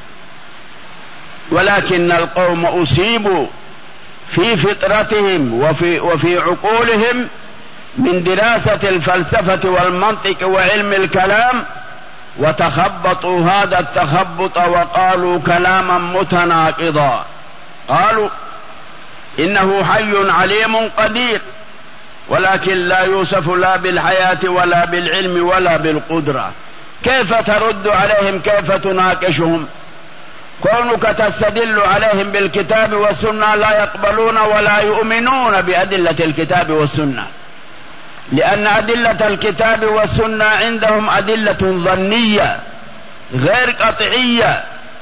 ولكن القوم أصيبوا في فطرتهم وفي عقولهم من دراسة الفلسفة والمنطق وعلم الكلام، وتخبطوا هذا التخبط وقالوا كلاما متناقضا. قالوا إنه حي عليم قدير، ولكن لا يوصف لا بالحياة ولا بالعلم ولا بالقدرة. كيف ترد عليهم؟ كيف تناقشهم؟ كونك تستدل عليهم بالكتاب والسنة لا يقبلون ولا يؤمنون بأدلة الكتاب والسنة، لأن أدلة الكتاب والسنة عندهم أدلة ظنية غير قطعية.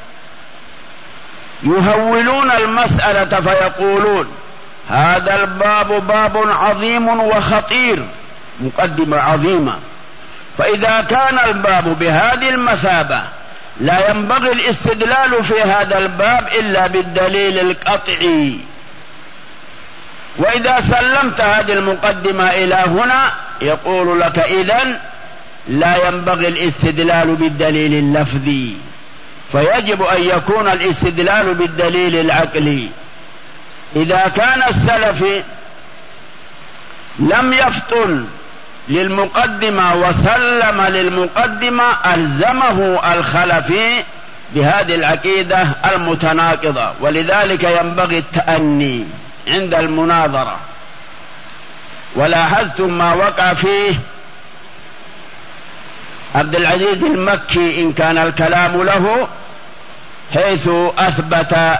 يهولون المسألة فيقولون: هذا الباب باب عظيم وخطير، مقدمة عظيمة. فإذا كان الباب بهذه المثابة لا ينبغي الاستدلال في هذا الباب إلا بالدليل القطعي. وإذا سلمت هذه المقدمة إلى هنا يقول لك: إذن لا ينبغي الاستدلال بالدليل اللفظي، فيجب أن يكون الاستدلال بالدليل العقلي. إذا كان السلفي لم يفطن للمقدمة وسلم للمقدمة ألزمه الخلفي بهذه العقيدة المتناقضة، ولذلك ينبغي التأني عند المناظرة. ولاحظتم ما وقع فيه عبد العزيز المكي إن كان الكلام له، حيث أثبت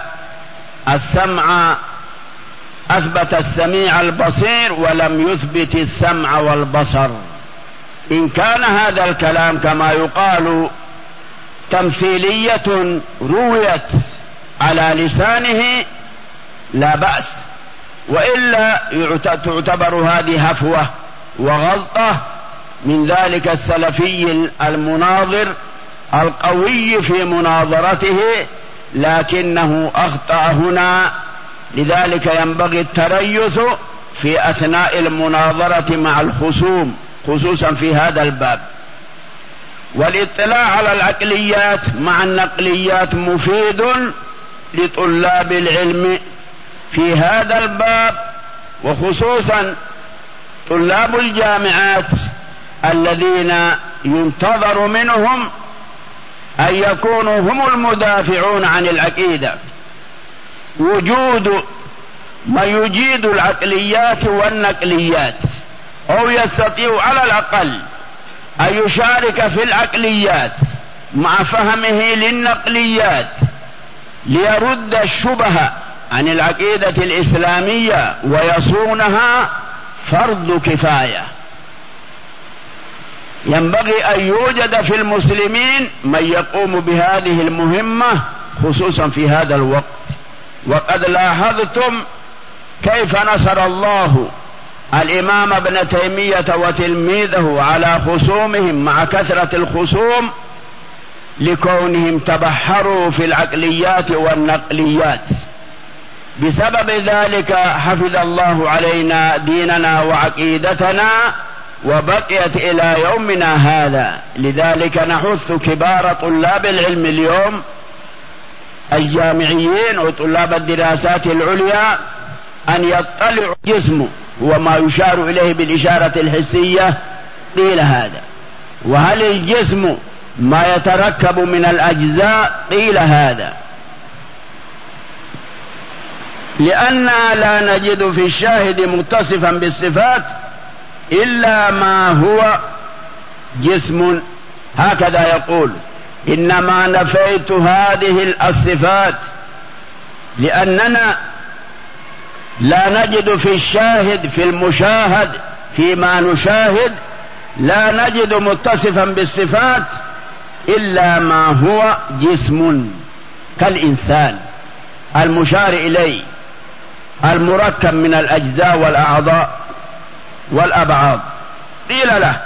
السميع البصير ولم يثبت السمع والبصر. إن كان هذا الكلام كما يقال تمثيلية رويت على لسانه لا بأس، وإلا تعتبر هذه هفوة وغلطة من ذلك السلفي المناظر القوي في مناظرته، لكنه أخطأ هنا. لذلك ينبغي التريث في أثناء المناظرة مع الخصوم، خصوصا في هذا الباب. والاطلاع على العقليات مع النقليات مفيد لطلاب العلم في هذا الباب، وخصوصا طلاب الجامعات الذين ينتظر منهم أن يكونوا هم المدافعون عن العقيدة. وجود ما يجيد العقليات والنقليات، أو يستطيع على الأقل أن يشارك في العقليات مع فهمه للنقليات ليرد الشبهة عن العقيدة الإسلامية ويصونها، فرض كفاية. ينبغي أن يوجد في المسلمين من يقوم بهذه المهمة، خصوصا في هذا الوقت. وقد لاحظتم كيف نصر الله الإمام ابن تيمية وتلميذه على خصومهم مع كثرة الخصوم، لكونهم تبحروا في العقليات والنقليات. بسبب ذلك حفظ الله علينا ديننا وعقيدتنا، وبقيت إلى يومنا هذا. لذلك نحث كبار طلاب العلم اليوم الجامعيين وطلاب الدراسات العليا أن يطلعوا جسمه، وما يشار إليه بالإشارة الحسية قيل هذا. وهل الجسم ما يتركب من الأجزاء قيل هذا. لأننا لا نجد في الشاهد متصفا بالصفات إلا ما هو جسم، هكذا يقول. إنما نفيت هذه الصفات لأننا لا نجد في الشاهد في المشاهد فيما نشاهد لا نجد متصفا بالصفات إلا ما هو جسم كالإنسان المشار إليه المركب من الأجزاء والأعضاء والأبعاض. قيل له: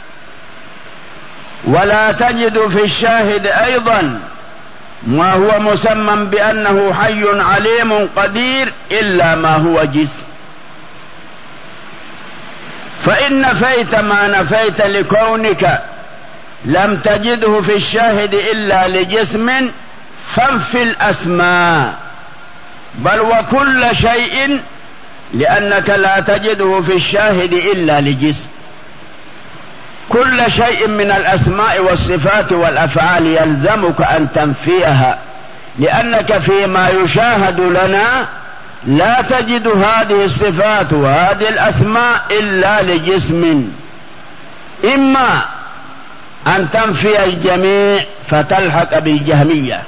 ولا تجد في الشاهد أيضا ما هو مسمى بأنه حي عليم قدير إلا ما هو جسم. فإن نفيت ما نفيت لكونك لم تجده في الشاهد إلا لجسم، فانفي الأسماء بل وكل شيء، لأنك لا تجده في الشاهد إلا لجسم. كل شيء من الأسماء والصفات والأفعال يلزمك أن تنفيها، لأنك فيما يشاهد لنا لا تجد هذه الصفات وهذه الأسماء إلا لجسم. إما أن تنفي الجميع فتلحق بالجهمية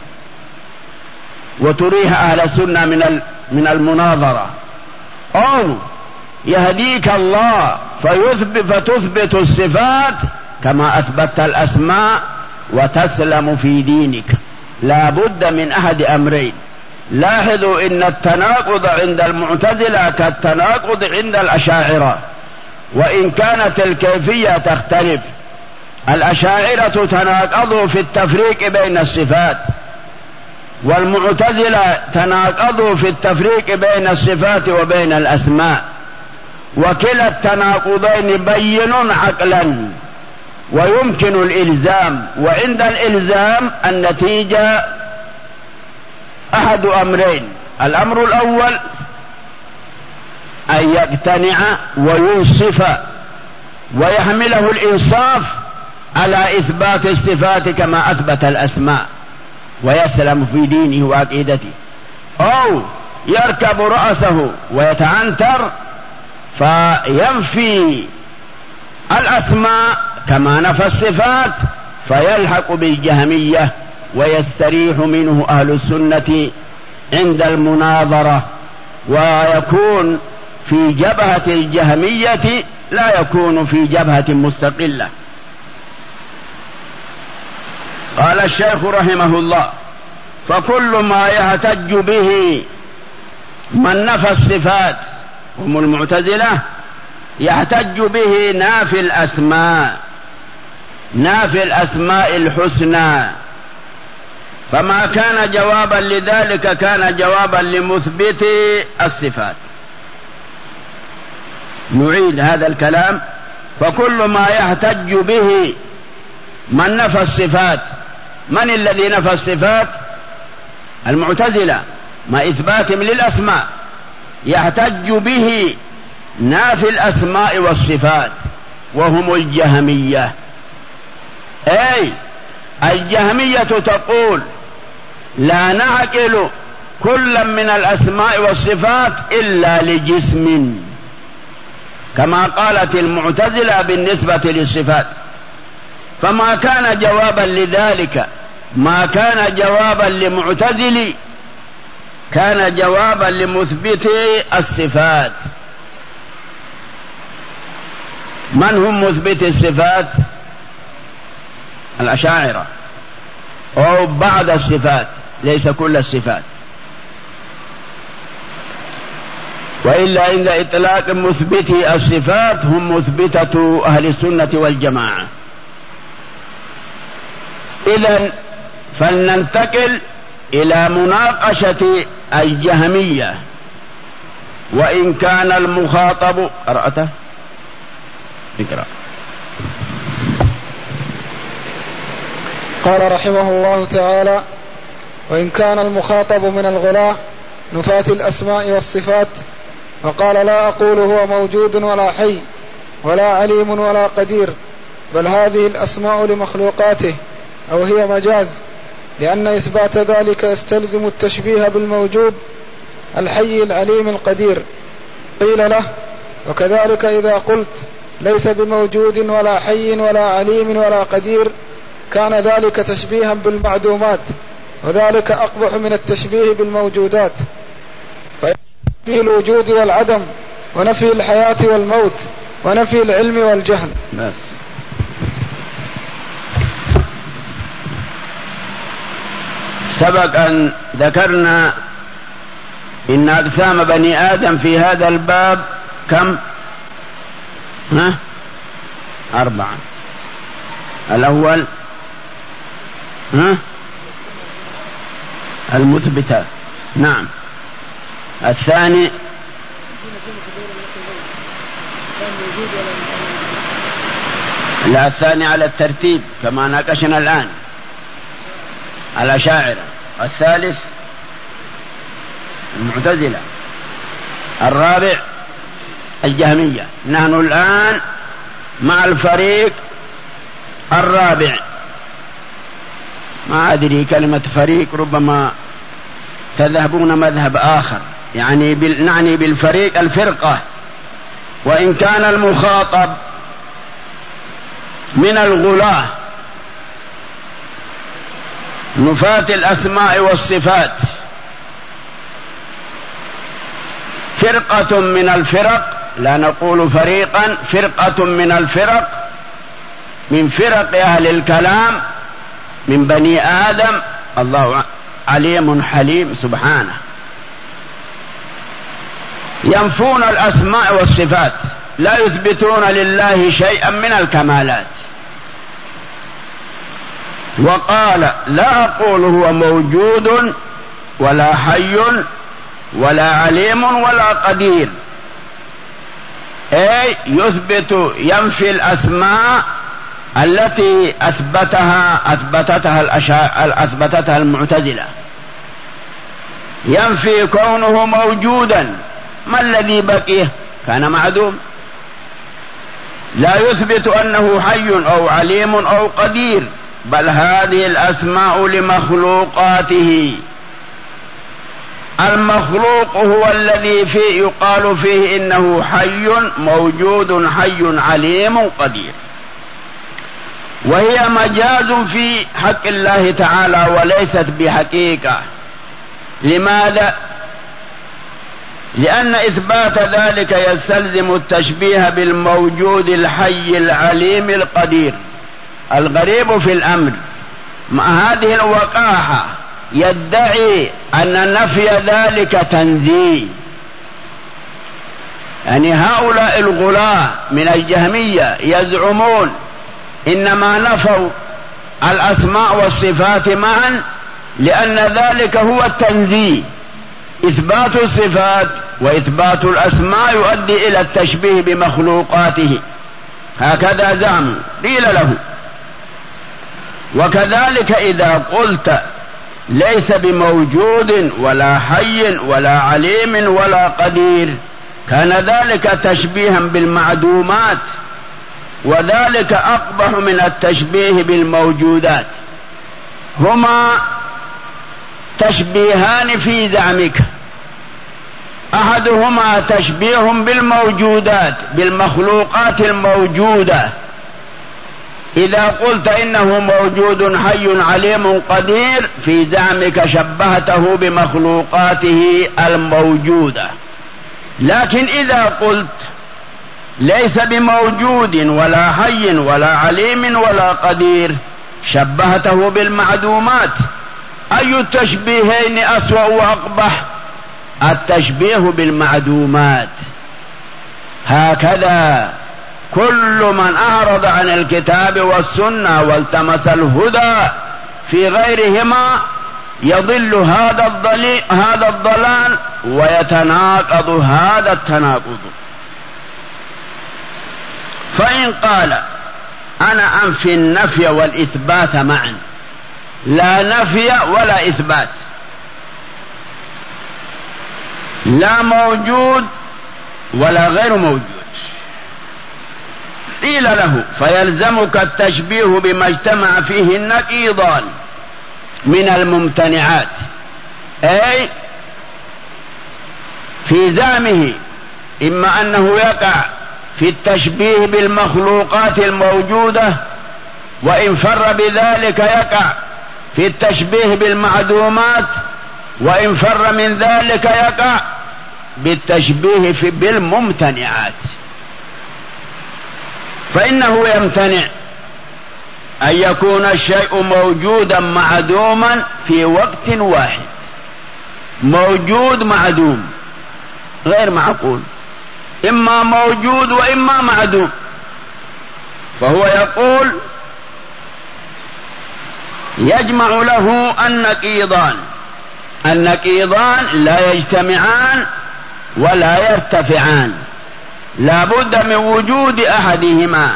وتريح أهل السنة من المناظرة، أو يهديك الله فتثبت الصفات كما أثبت الأسماء وتسلم في دينك. لا بد من أحد أمرين. لاحظوا إن التناقض عند المعتزلة كالتناقض عند الأشاعرة، وإن كانت الكيفية تختلف. الأشاعرة تناقضوا في التفريق بين الصفات، والمعتزلة تناقضوا في التفريق بين الصفات وبين الأسماء، وكلا التناقضين بين عقلا، ويمكن الإلزام. وعند الإلزام النتيجة أحد أمرين: الأمر الأول أن يقتنع وينصف ويحمله الإنصاف على إثبات الصفات كما أثبت الأسماء ويسلم في دينه وعقيدته، أو يركب رأسه ويتعنتر فينفي الأسماء كما نفى الصفات فيلحق بالجهمية ويستريح منه أهل السنة عند المناظرة، ويكون في جبهة الجهمية لا يكون في جبهة مستقلة. قال الشيخ رحمه الله: فكل ما يحتج به من نفى الصفات، هم المعتزلة، يحتج به نافي الأسماء، نافي الأسماء الحسنى، فما كان جوابا لذلك كان جوابا لمثبت الصفات. نعيد هذا الكلام: فكل ما يحتج به من نفى الصفات. من الذي نفى الصفات؟ المعتزلة، ما إثباتهم للأسماء. يحتج به نافي الأسماء والصفات وهم الجهمية. أي الجهمية تقول: لا نعقل كل من الأسماء والصفات إلا لجسم، كما قالت المعتزلة بالنسبة للصفات. فما كان جوابا لذلك، ما كان جوابا لمعتزلي، كان جوابا لمثبت الصفات. من هم مثبت الصفات؟ الأشاعرة، أو بعض الصفات، ليس كل الصفات. وإلا عند إطلاق مثبتي الصفات هم مثبتة أهل السنة والجماعة. إذن فلننتقل إلى مناقشة الجهمية. وإن كان المخاطب، قرأته؟ اقرأ. قال رحمه الله تعالى: وإن كان المخاطب من الغلاة نفاة الأسماء والصفات، وقال: لا أقول هو موجود ولا حي ولا عليم ولا قدير، بل هذه الأسماء لمخلوقاته أو هي مجاز، لأن إثبات ذلك يستلزم التشبيه بالموجود الحي العليم القدير. قيل له: وكذلك إذا قلت ليس بموجود ولا حي ولا عليم ولا قدير كان ذلك تشبيها بالمعدومات، وذلك أقبح من التشبيه بالموجودات، ففي الوجود والعدم، ونفي الحياة والموت، ونفي العلم والجهل. بس سبق أن ذكرنا إن أقسام بني آدم في هذا الباب كم؟ 4. الأول المثبتة، نعم. الثاني لا، الثاني على الترتيب كما ناقشنا الآن، الأشاعرة. الثالث المعتزلة. الرابع الجهمية. نحن الآن مع الفريق الرابع. ما أدري كلمة فريق ربما تذهبون مذهب آخر، يعني نعني بالفريق الفرقة. وإن كان المخاطب من الغلاة نفاة الأسماء والصفات فرقة من الفرق، لا نقول فريقا، فرقة من الفرق، من فرق أهل الكلام، من بني آدم. الله عليم حليم سبحانه. ينفون الأسماء والصفات، لا يثبتون لله شيئا من الكمالات. وقال: لا أقول هو موجود ولا حي ولا عليم ولا قدير، أي يثبت، ينفي الأسماء التي أثبتتها المعتزلة، ينفي كونه موجودا. ما الذي بقيه؟ كان معدوم. لا يثبت أنه حي أو عليم أو قدير، بل هذه الأسماء لمخلوقاته. المخلوق هو الذي يقال فيه إنه حي موجود حي عليم قدير، وهي مجاز في حق الله تعالى وليست بحقيقة. لماذا؟ لأن إثبات ذلك يستلزم التشبيه بالموجود الحي العليم القدير. الغريب في الأمر مع هذه الوقاحة يدعي أن نفي ذلك تنزيه. يعني هؤلاء الغلاة من الجهمية يزعمون إنما نفوا الأسماء والصفات معا لأن ذلك هو التنزيه. إثبات الصفات وإثبات الأسماء يؤدي إلى التشبيه بمخلوقاته، هكذا زعموا. قيل له: وكذلك إذا قلت ليس بموجود ولا حي ولا عليم ولا قدير كان ذلك تشبيها بالمعدومات، وذلك أقبح من التشبيه بالموجودات. هما تشبيهان في زعمك، أحدهما تشبيه بالموجودات بالمخلوقات الموجودة، إذا قلت إنه موجود حي عليم قدير في زعمك شبهته بمخلوقاته الموجودة. لكن إذا قلت ليس بموجود ولا حي ولا عليم ولا قدير شبهته بالمعدومات. أي التشبيهين أسوأ وأقبح؟ التشبيه بالمعدومات. هكذا كل من أعرض عن الكتاب والسنة والتمس الهدى في غيرهما يضل هذا الضلال ويتناقض هذا التناقض. فإن قال: أنا أنفي النفي والإثبات معا، لا نفي ولا إثبات، لا موجود ولا غير موجود، قيل له: فيلزمك التشبيه بما اجتمع فيه النقيضان من الممتنعات. أي في زعمه إما أنه يقع في التشبيه بالمخلوقات الموجودة، وإن فر بذلك يقع في التشبيه بالمعدومات، وإن فر من ذلك يقع بالتشبيه بالممتنعات. فإنه يمتنع أن يكون الشيء موجودا معدوما في وقت واحد. موجود معدوم غير معقول، إما موجود وإما معدوم. فهو يقول يجمع له النقيضان لا يجتمعان ولا يرتفعان، لا بد من وجود أحدهما،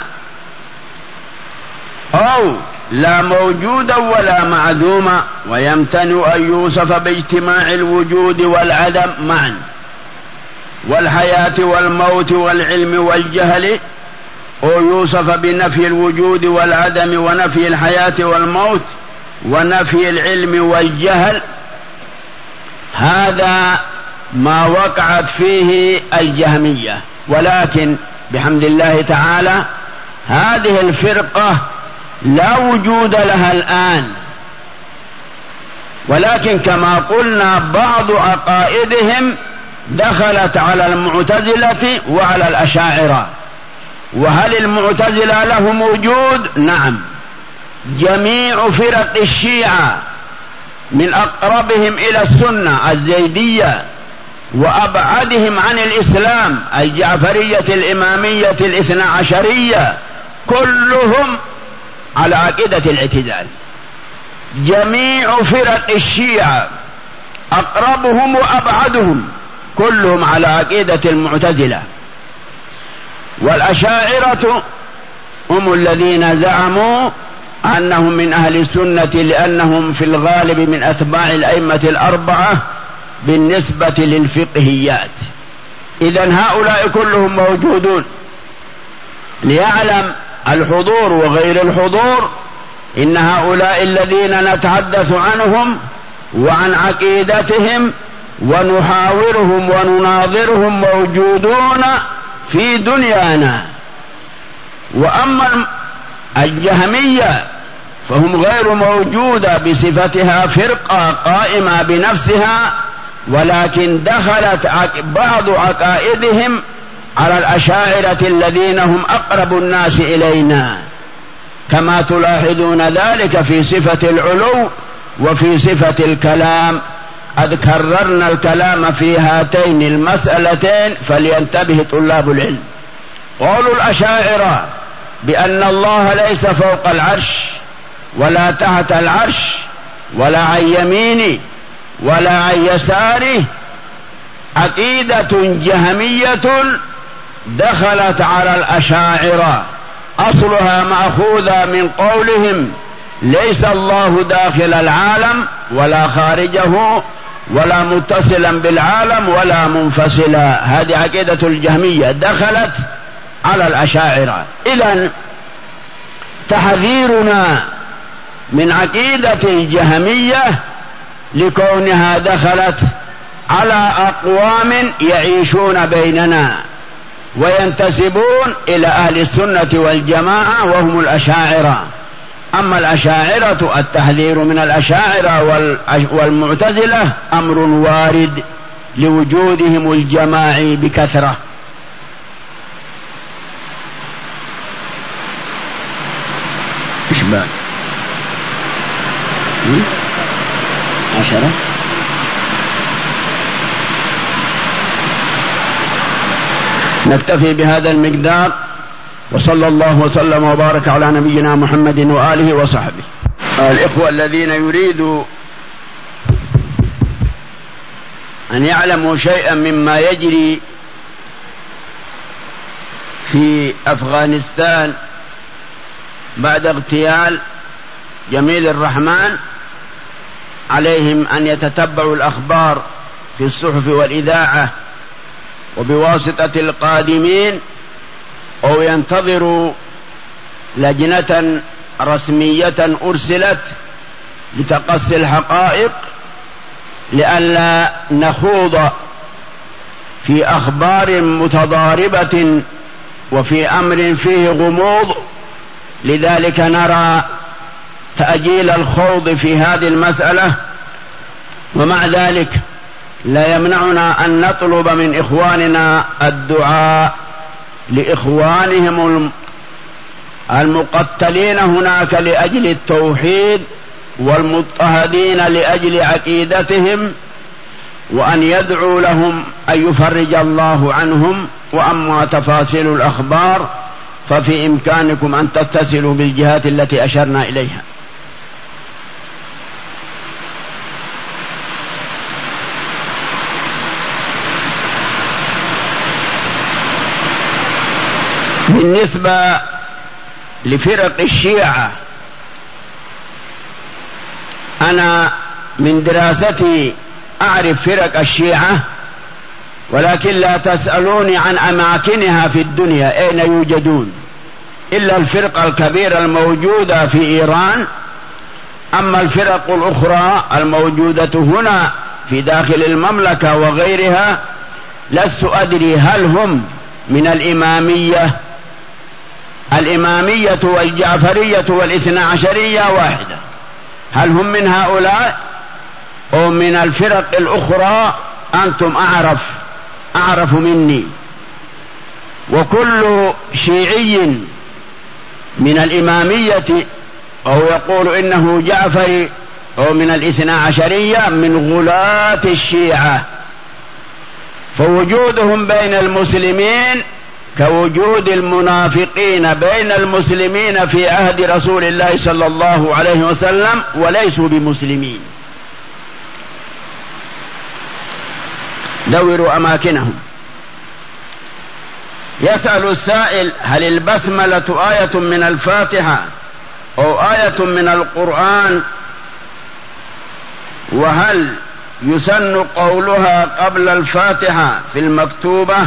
أو لا موجودا ولا معدوما. ويمتنع أن يوصف باجتماع الوجود والعدم معا، والحياة والموت والعلم والجهل، أو يوصف بنفي الوجود والعدم ونفي الحياة والموت ونفي العلم والجهل. هذا ما وقعت فيه الجهمية. ولكن بحمد الله تعالى هذه الفرقة لا وجود لها الآن، ولكن كما قلنا بعض عقائدهم دخلت على المعتزلة وعلى الأشاعرة. وهل المعتزلة لهم وجود؟ نعم. جميع فرق الشيعة من أقربهم إلى السنة الزيدية وأبعدهم عن الإسلام الجعفرية الإمامية الاثنى عشرية كلهم على عقيدة الاعتزال. جميع فرق الشيعة أقربهم وأبعدهم كلهم على عقيدة المعتزلة. والأشاعرة هم الذين زعموا أنهم من أهل السنة لأنهم في الغالب من أتباع الأئمة الأربعة بالنسبة للفقهيات. إذن هؤلاء كلهم موجودون. ليعلم الحضور وغير الحضور إن هؤلاء الذين نتحدث عنهم وعن عقيدتهم ونحاورهم ونناظرهم موجودون في دنيانا. وأما الجهمية فهم غير موجودة بصفتها فرقة قائمة بنفسها، ولكن دخلت بعض عقائدهم على الأشاعرة الذين هم أقرب الناس إلينا، كما تلاحظون ذلك في صفة العلو وفي صفة الكلام. قد كررنا الكلام في هاتين المسألتين فلينتبه طلاب العلم. قولوا الأشاعرة بأن الله ليس فوق العرش ولا تحت العرش ولا عن يمينه ولا عن يساره عقيدة جهمية دخلت على الأشاعرة، أصلها مأخوذة من قولهم ليس الله داخل العالم ولا خارجه ولا متصلا بالعالم ولا منفصلا. هذه عقيدة الجهمية دخلت على الأشاعرة. إذن تحذيرنا من عقيدة الجهمية لكونها دخلت على أقوام يعيشون بيننا وينتسبون إلى أهل السنة والجماعة وهم الأشاعرة. أما الأشاعرة التحذير من الأشاعرة والمعتزلة أمر وارد لوجودهم الجماعي بكثرة. إشبال 10. نكتفي بهذا المقدار، وصلى الله وسلم وبارك على نبينا محمد وآله وصحبه. الإخوة الذين يريدوا أن يعلموا شيئا مما يجري في أفغانستان بعد اغتيال جميل الرحمن عليهم أن يتتبعوا الأخبار في الصحف والإذاعة وبواسطة القادمين، أو ينتظروا لجنة رسمية أرسلت لتقصي الحقائق، لئلا نخوض في أخبار متضاربة وفي أمر فيه غموض. لذلك نرى تأجيل الخوض في هذه المسألة، ومع ذلك لا يمنعنا أن نطلب من إخواننا الدعاء لإخوانهم المقتلين هناك لأجل التوحيد والمضطهدين لأجل عقيدتهم، وأن يدعوا لهم أن يفرج الله عنهم. وأما تفاصيل الأخبار ففي إمكانكم أن تتصلوا بالجهات التي أشرنا إليها. بالنسبة لفرق الشيعة، أنا من دراستي أعرف فرق الشيعة، ولكن لا تسألوني عن أماكنها في الدنيا أين يوجدون، إلا الفرقة الكبيرة الموجودة في إيران. أما الفرق الأخرى الموجودة هنا في داخل المملكة وغيرها لست أدري هل هم من الإمامية والجعفرية والاثنى عشرية واحدة، هل هم من هؤلاء أو من الفرق الأخرى؟ أنتم أعرف مني. وكل شيعي من الإمامية أو يقول إنه جعفري أو من الاثنى عشرية من غلاة الشيعة، فوجودهم بين المسلمين كوجود المنافقين بين المسلمين في عهد رسول الله صلى الله عليه وسلم وليسوا بمسلمين. دوروا أماكنهم. يسأل السائل: هل البسملة آية من الفاتحة أو آية من القرآن؟ وهل يسن قولها قبل الفاتحة في المكتوبة؟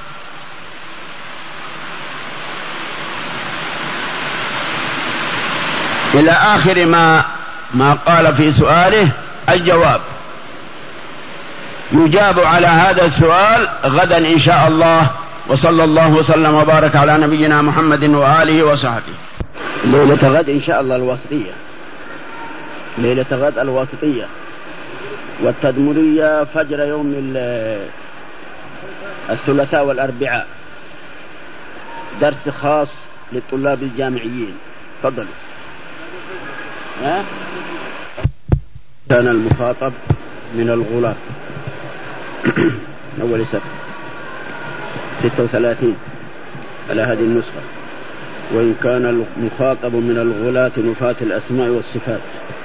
إلى آخر ما قال في سؤاله. الجواب: يجاب على هذا السؤال غدا إن شاء الله، وصلى الله وسلم وبارك على نبينا محمد وآله وصحبه. ليلة غد إن شاء الله الواسطية، ليلة غد الواسطية، والتدمرية فجر يوم الثلاثاء والأربعاء، درس خاص للطلاب الجامعيين. تفضلوا. كان المخاطب من الغلاة أول سفر 36 على هذه النسخة، وإن كان المخاطب من الغلاة نفاة الأسماء والصفات.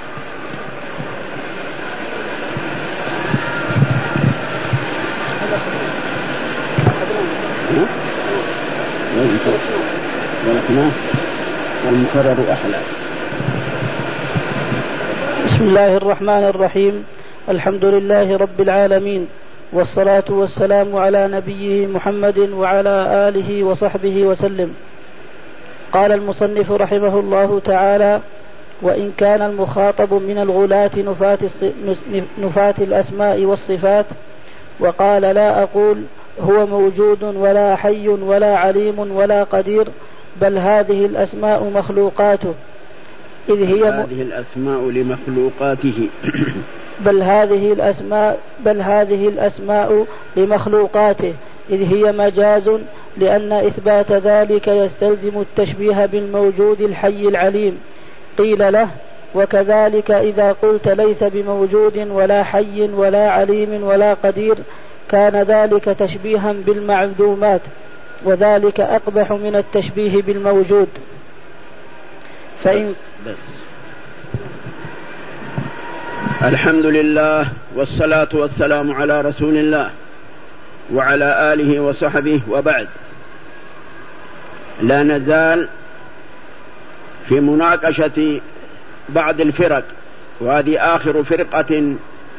والمكرر أحلى. بسم الله الرحمن الرحيم. الحمد لله رب العالمين، والصلاة والسلام على نبيه محمد وعلى آله وصحبه وسلم. قال المصنف رحمه الله تعالى: وإن كان المخاطب من الغلاة نفاة الأسماء والصفات. وقال: لا أقول هو موجود ولا حي ولا عليم ولا قدير، بل هذه الأسماء مخلوقاته إذ هي هذه الأسماء لمخلوقاته بل هذه الأسماء لمخلوقاته إذ هي مجاز، لأن إثبات ذلك يستلزم التشبيه بالموجود الحي العليم. قيل له: وكذلك إذا قلت ليس بموجود ولا حي ولا عليم ولا قدير كان ذلك تشبيها بالمعدومات، وذلك أقبح من التشبيه بالموجود. بس. الحمد لله، والصلاة والسلام على رسول الله وعلى آله وصحبه، وبعد. لا نزال في مناقشة بعض الفرق، وهذه آخر فرقة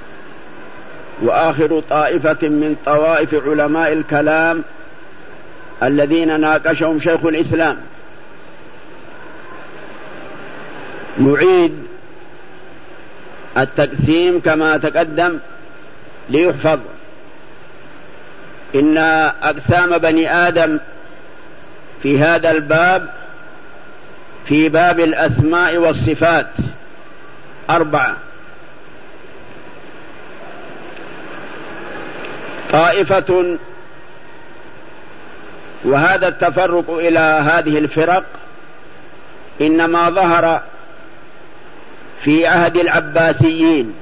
وآخر طائفة من طوائف علماء الكلام الذين ناقشهم شيخ الإسلام. نعيد التقسيم كما تقدم ليحفظ. إن أقسام بني آدم في هذا الباب، في باب الأسماء والصفات، 4. طائفة، وهذا التفرق إلى هذه الفرق إنما ظهر في عهد العباسيين،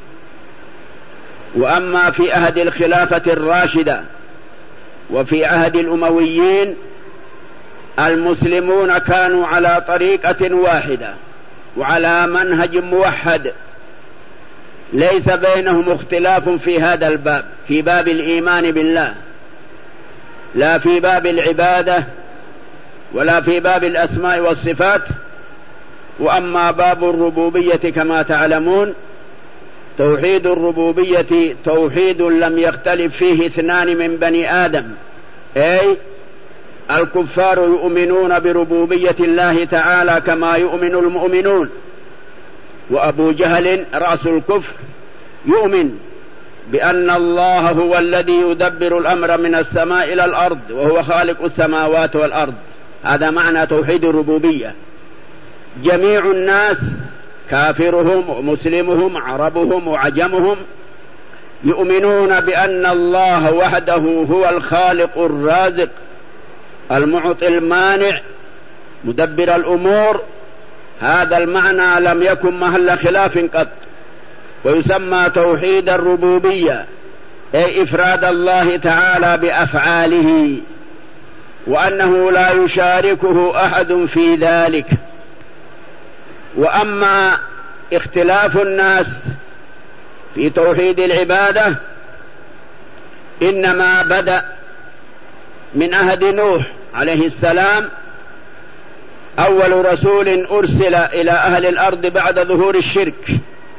وأما في عهد الخلافة الراشدة وفي عهد الأمويين المسلمون كانوا على طريقة واحدة وعلى منهج موحد، ليس بينهم اختلاف في هذا الباب، في باب الإيمان بالله، لا في باب العبادة ولا في باب الأسماء والصفات. وأما باب الربوبية كما تعلمون، توحيد الربوبية توحيد لم يختلف فيه 2 من بني آدم، أي الكفار يؤمنون بربوبية الله تعالى كما يؤمن المؤمنون، وأبو جهل رأس الكفر يؤمن بأن الله هو الذي يدبر الأمر من السماء إلى الأرض وهو خالق السماوات والأرض. هذا معنى توحيد الربوبية. جميع الناس، كافرهم ومسلمهم عربهم وعجمهم، يؤمنون بأن الله وحده هو الخالق الرازق المعطي المانع مدبر الأمور. هذا المعنى لم يكن محل خلاف قط، ويسمى توحيد الربوبية، أي إفراد الله تعالى بأفعاله، وأنه لا يشاركه أحد في ذلك. وأما اختلاف الناس في توحيد العبادة إنما بدأ من عهد نوح عليه السلام أول رسول أرسل إلى أهل الأرض بعد ظهور الشرك،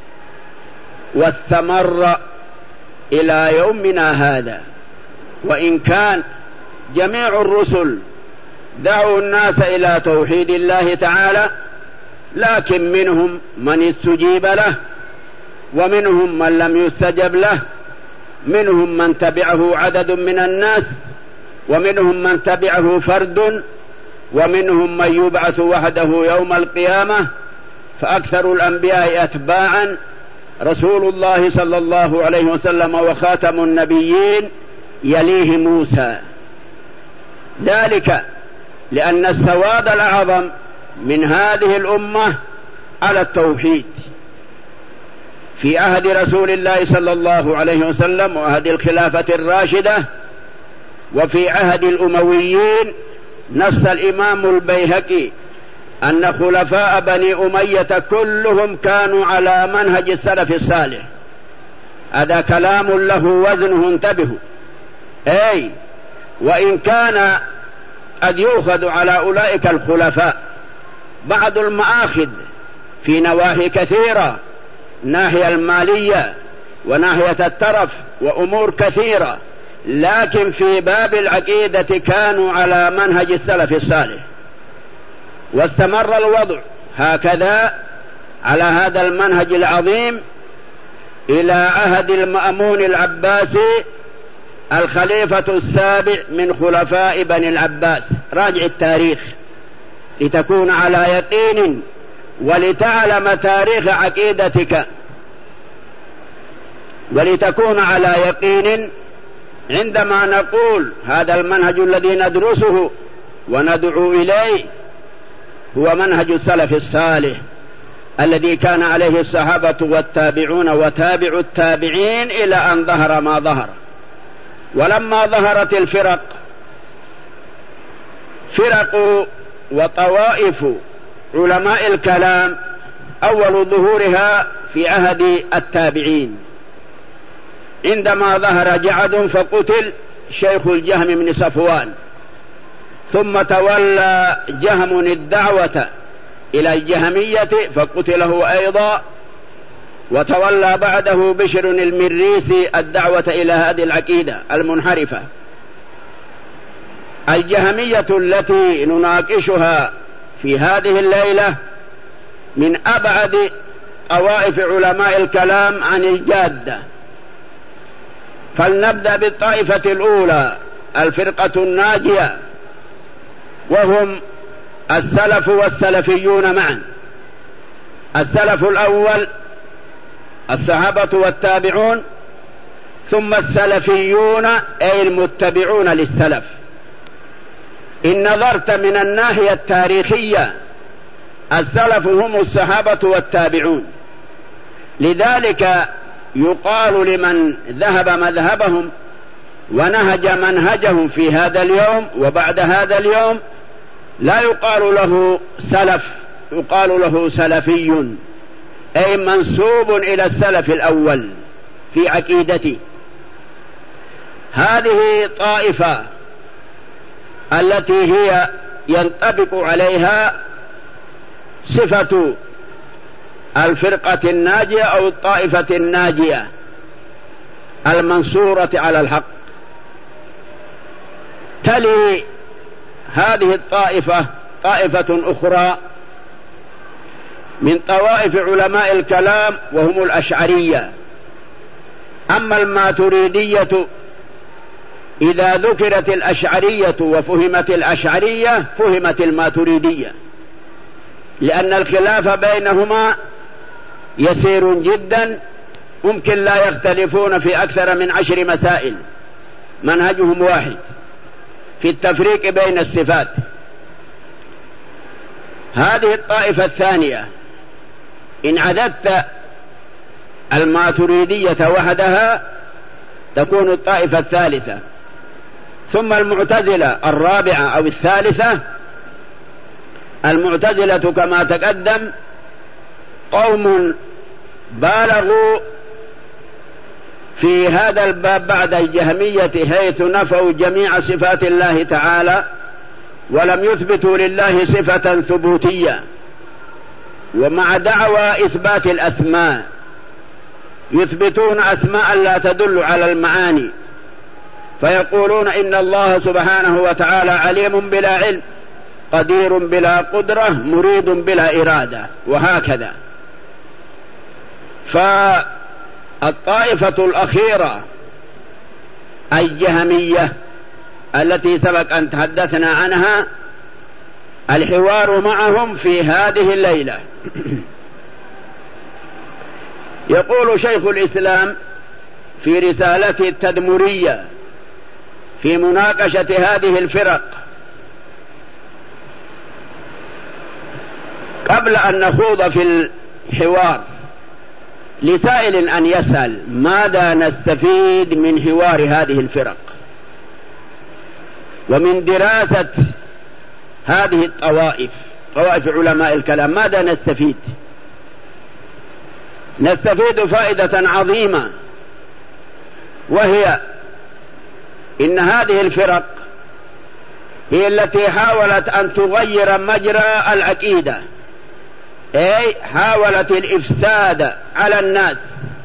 واستمر إلى يومنا هذا. وإن كان جميع الرسل دعوا الناس إلى توحيد الله تعالى، لكن منهم من استجيب له ومنهم من لم يستجب له، منهم من تبعه عدد من الناس ومنهم من تبعه فرد ومنهم من يبعث وحده يوم القيامة. فأكثر الأنبياء أتباعا رسول الله صلى الله عليه وسلم وخاتم النبيين، يليه موسى. ذلك لأن السواد الأعظم من هذه الأمة على التوحيد في عهد رسول الله صلى الله عليه وسلم وعهد الخلافة الراشدة. وفي عهد الأمويين نص الإمام البيهقي أن خلفاء بني أمية كلهم كانوا على منهج السلف الصالح. هذا كلام له وزنه، انتبهوا. أي وإن كان قد يؤخذ على أولئك الخلفاء بعض المآخذ في نواحي كثيرة، ناحية المالية وناحية الترف وأمور كثيرة، لكن في باب العقيدة كانوا على منهج السلف الصالح، واستمر الوضع هكذا على هذا المنهج العظيم إلى عهد المأمون العباسي الخليفة السابع من خلفاء بني العباس. راجع التاريخ لتكون على يقين ولتعلم تاريخ عقيدتك، ولتكون على يقين عندما نقول هذا المنهج الذي ندرسه وندعو إليه هو منهج السلف الصالح الذي كان عليه الصحابة والتابعون وتابع التابعين إلى أن ظهر ما ظهر. ولما ظهرت الفرق وطوائف علماء الكلام، أول ظهورها في عهد التابعين عندما ظهر جعد فقتل شيخ الجهم بن صفوان، ثم تولى جهم الدعوة إلى الجهمية فقتله أيضا، وتولى بعده بشر المريسي الدعوة إلى هذه العقيدة المنحرفة. الجهمية التي نناقشها في هذه الليلة من أبعد طوائف علماء الكلام عن الجادة. فلنبدأ بالطائفة الأولى، الفرقة الناجية، وهم السلف والسلفيون معا. السلف الأول الصحابة والتابعون، ثم السلفيون أي المتبعون للسلف. إن نظرت من الناحية التاريخية السلف هم الصحابة والتابعون، لذلك يقال لمن ذهب مذهبهم ونهج منهجهم في هذا اليوم وبعد هذا اليوم لا يقال له سلف، يقال له سلفي، أي منسوب إلى السلف الأول في عقيدته. هذه طائفة التي هي ينطبق عليها صفة الفرقة الناجية أو الطائفة الناجية المنصورة على الحق. تلي هذه الطائفة طائفة أخرى من طوائف علماء الكلام وهم الأشعرية. أما الماتريدية إذا ذكرت الأشعرية وفهمت الأشعرية فهمت الماتريدية، لأن الخلاف بينهما يسير جدا، ممكن لا يختلفون في أكثر من 10 مسائل، منهجهم واحد في التفريق بين الصفات. هذه الطائفة الثانية إن عددت الماتريدية وحدها تكون الطائفة الثالثة. ثم المعتزلة الرابعة أو الثالثة. المعتزلة كما تقدم قوم بالغوا في هذا الباب بعد الجهمية، حيث نفوا جميع صفات الله تعالى ولم يثبتوا لله صفة ثبوتية، ومع دعوى إثبات الأسماء يثبتون أسماء لا تدل على المعاني، فيقولون إن الله سبحانه وتعالى عليم بلا علم، قدير بلا قدرة، مريد بلا إرادة، وهكذا. فالطائفة الأخيرة الجهمية التي سبق أن تحدثنا عنها، الحوار معهم في هذه الليلة. يقول شيخ الإسلام في رسالته التدمرية في مناقشة هذه الفرق: قبل أن نخوض في الحوار لسائل أن يسأل: ماذا نستفيد من حوار هذه الفرق ومن دراسة هذه الطوائف، طوائف علماء الكلام؟ ماذا نستفيد؟ نستفيد فائدة عظيمة، وهي إن هذه الفرق هي التي حاولت أن تغير مجرى العقيدة، أي حاولت الإفساد على الناس.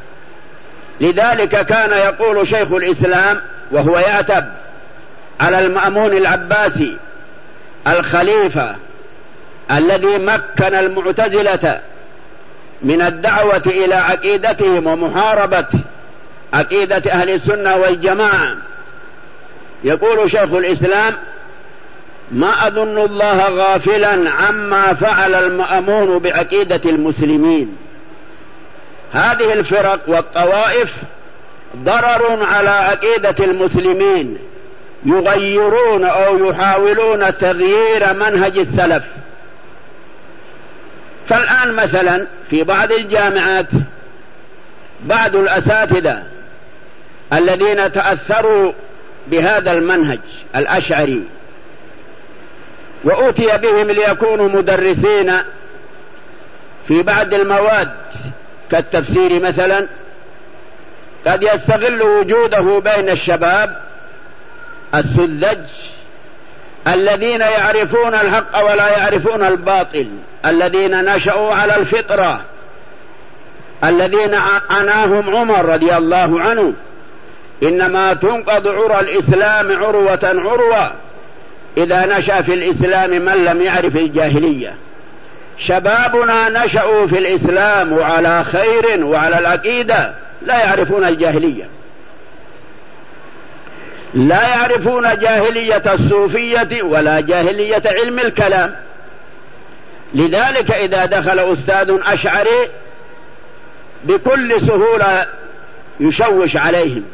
لذلك كان يقول شيخ الإسلام وهو يعتب على المأمون العباسي الخليفة الذي مكن المعتزلة من الدعوة إلى عقيدتهم ومحاربة عقيدة أهل السنة والجماعة، يقول شيخ الإسلام: ما أظن الله غافلا عما فعل المأمون بعقيدة المسلمين. هذه الفرق والطوائف ضرر على عقيدة المسلمين، يغيرون أو يحاولون تغيير منهج السلف. فالآن مثلا في بعض الجامعات بعض الأساتذة الذين تأثروا بهذا المنهج الأشعري وأتي بهم ليكونوا مدرسين في بعض المواد كالتفسير مثلا، قد يستغل وجوده بين الشباب السذج الذين يعرفون الحق ولا يعرفون الباطل، الذين نشأوا على الفطرة، الذين عناهم عمر رضي الله عنه: إنما تنقض عرى الإسلام عروة عروة إذا نشأ في الإسلام من لم يعرف الجاهلية. شبابنا نشأوا في الإسلام وعلى خير وعلى العقيدة، لا يعرفون الجاهلية، لا يعرفون جاهلية الصوفية ولا جاهلية علم الكلام. لذلك إذا دخل أستاذ أشعري بكل سهولة يشوش عليهم،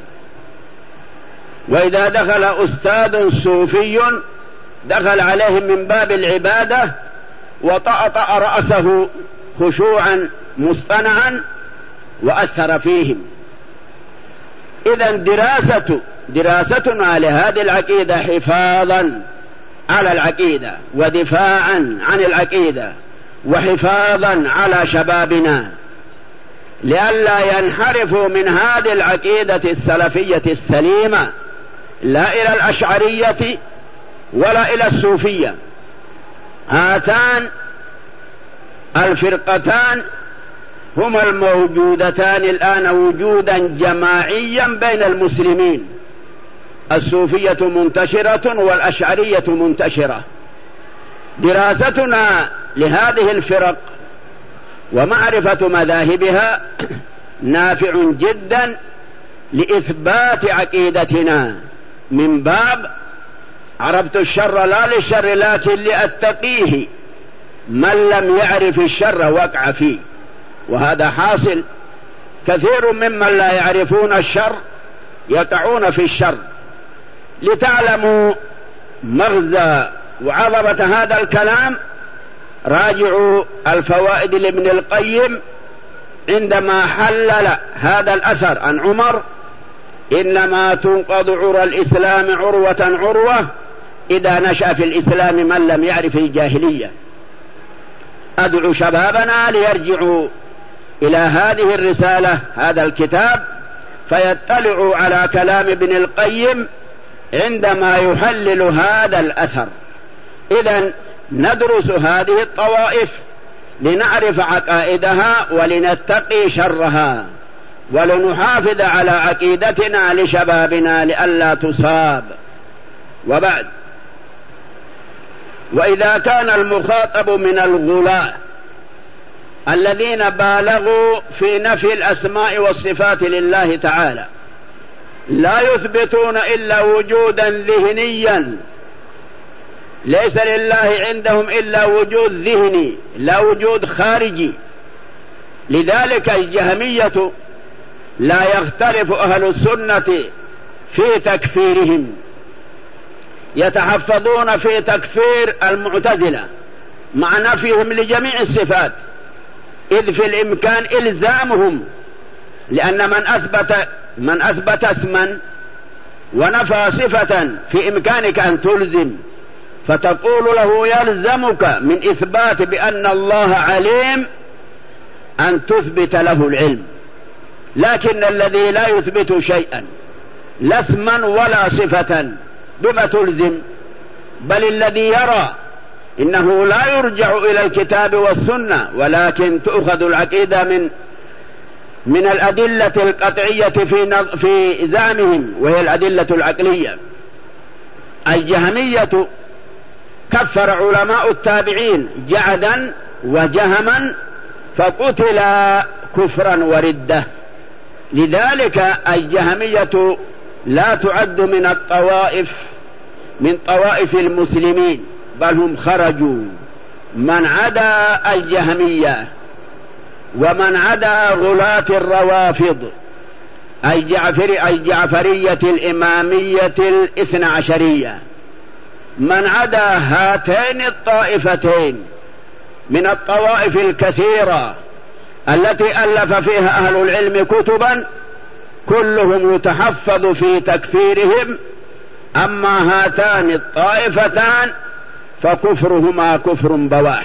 وإذا دخل أستاذ صوفي دخل عليهم من باب العبادة وطأطأ رأسه خشوعا مصطنعا وأثر فيهم. إذن دراستنا لهذه العقيدة حفاظا على العقيدة ودفاعا عن العقيدة وحفاظا على شبابنا لئلا ينحرفوا من هذه العقيدة السلفية السليمة لا إلى الأشعرية ولا إلى الصوفية. هاتان الفرقتان هما الموجودتان الآن وجودا جماعيا بين المسلمين، الصوفية منتشرة والأشعرية منتشرة. دراستنا لهذه الفرق ومعرفة مذاهبها نافع جدا لإثبات عقيدتنا، من باب عرفت الشر لا للشر لكن لأتقيه، من لم يعرف الشر وقع فيه. وهذا حاصل، كثير ممن لا يعرفون الشر يقعون في الشر. لتعلموا مغزى وعظمة هذا الكلام راجعوا الفوائد لابن القيم عندما حلل هذا الأثر عن عمر: إنما تنقض عرى الإسلام عروة عروة إذا نشأ في الإسلام من لم يعرف الجاهلية. أدعو شبابنا ليرجعوا إلى هذه الرسالة، هذا الكتاب فيطلعوا على كلام ابن القيم عندما يحلل هذا الأثر. إذن ندرس هذه الطوائف لنعرف عقائدها ولنتقي شرها ولنحافظ على عقيدتنا لشبابنا لئلا تصاب. وبعد، وإذا كان المخاطب من الغلاة الذين بالغوا في نفي الأسماء والصفات لله تعالى لا يثبتون إلا وجودا ذهنيا، ليس لله عندهم إلا وجود ذهني لا وجود خارجي، لذلك الجهمية لا يختلف أهل السنة في تكفيرهم، يتحفظون في تكفير المعتزلة مع نفيهم لجميع الصفات، إذ في الإمكان إلزامهم، لأن من أثبت اسما ونفى صفة في إمكانك أن تلزم، فتقول له يلزمك من إثبات بأن الله عليم أن تثبت له العلم. لكن الذي لا يثبت شيئا لا اسما ولا صفة بما تلزم؟ بل الذي يرى إنه لا يرجع إلى الكتاب والسنة، ولكن تؤخذ العقيدة من الأدلة القطعية في زعمهم، وهي الأدلة العقلية. الجهمية كفر علماء التابعين جعدا وجهما فقتل كفرا وردة، لذلك الجهمية لا تعد من طوائف المسلمين، بل هم خرجوا. من عدا الجهمية ومن عدا غلاة الروافض الجعفرية الإمامية الاثنى عشرية، من عدا هاتين الطائفتين من الطوائف الكثيرة التي ألف فيها أهل العلم كتبا، كلهم يتحفظ في تكفيرهم. أما هاتان الطائفتان فكفرهما كفر بواح.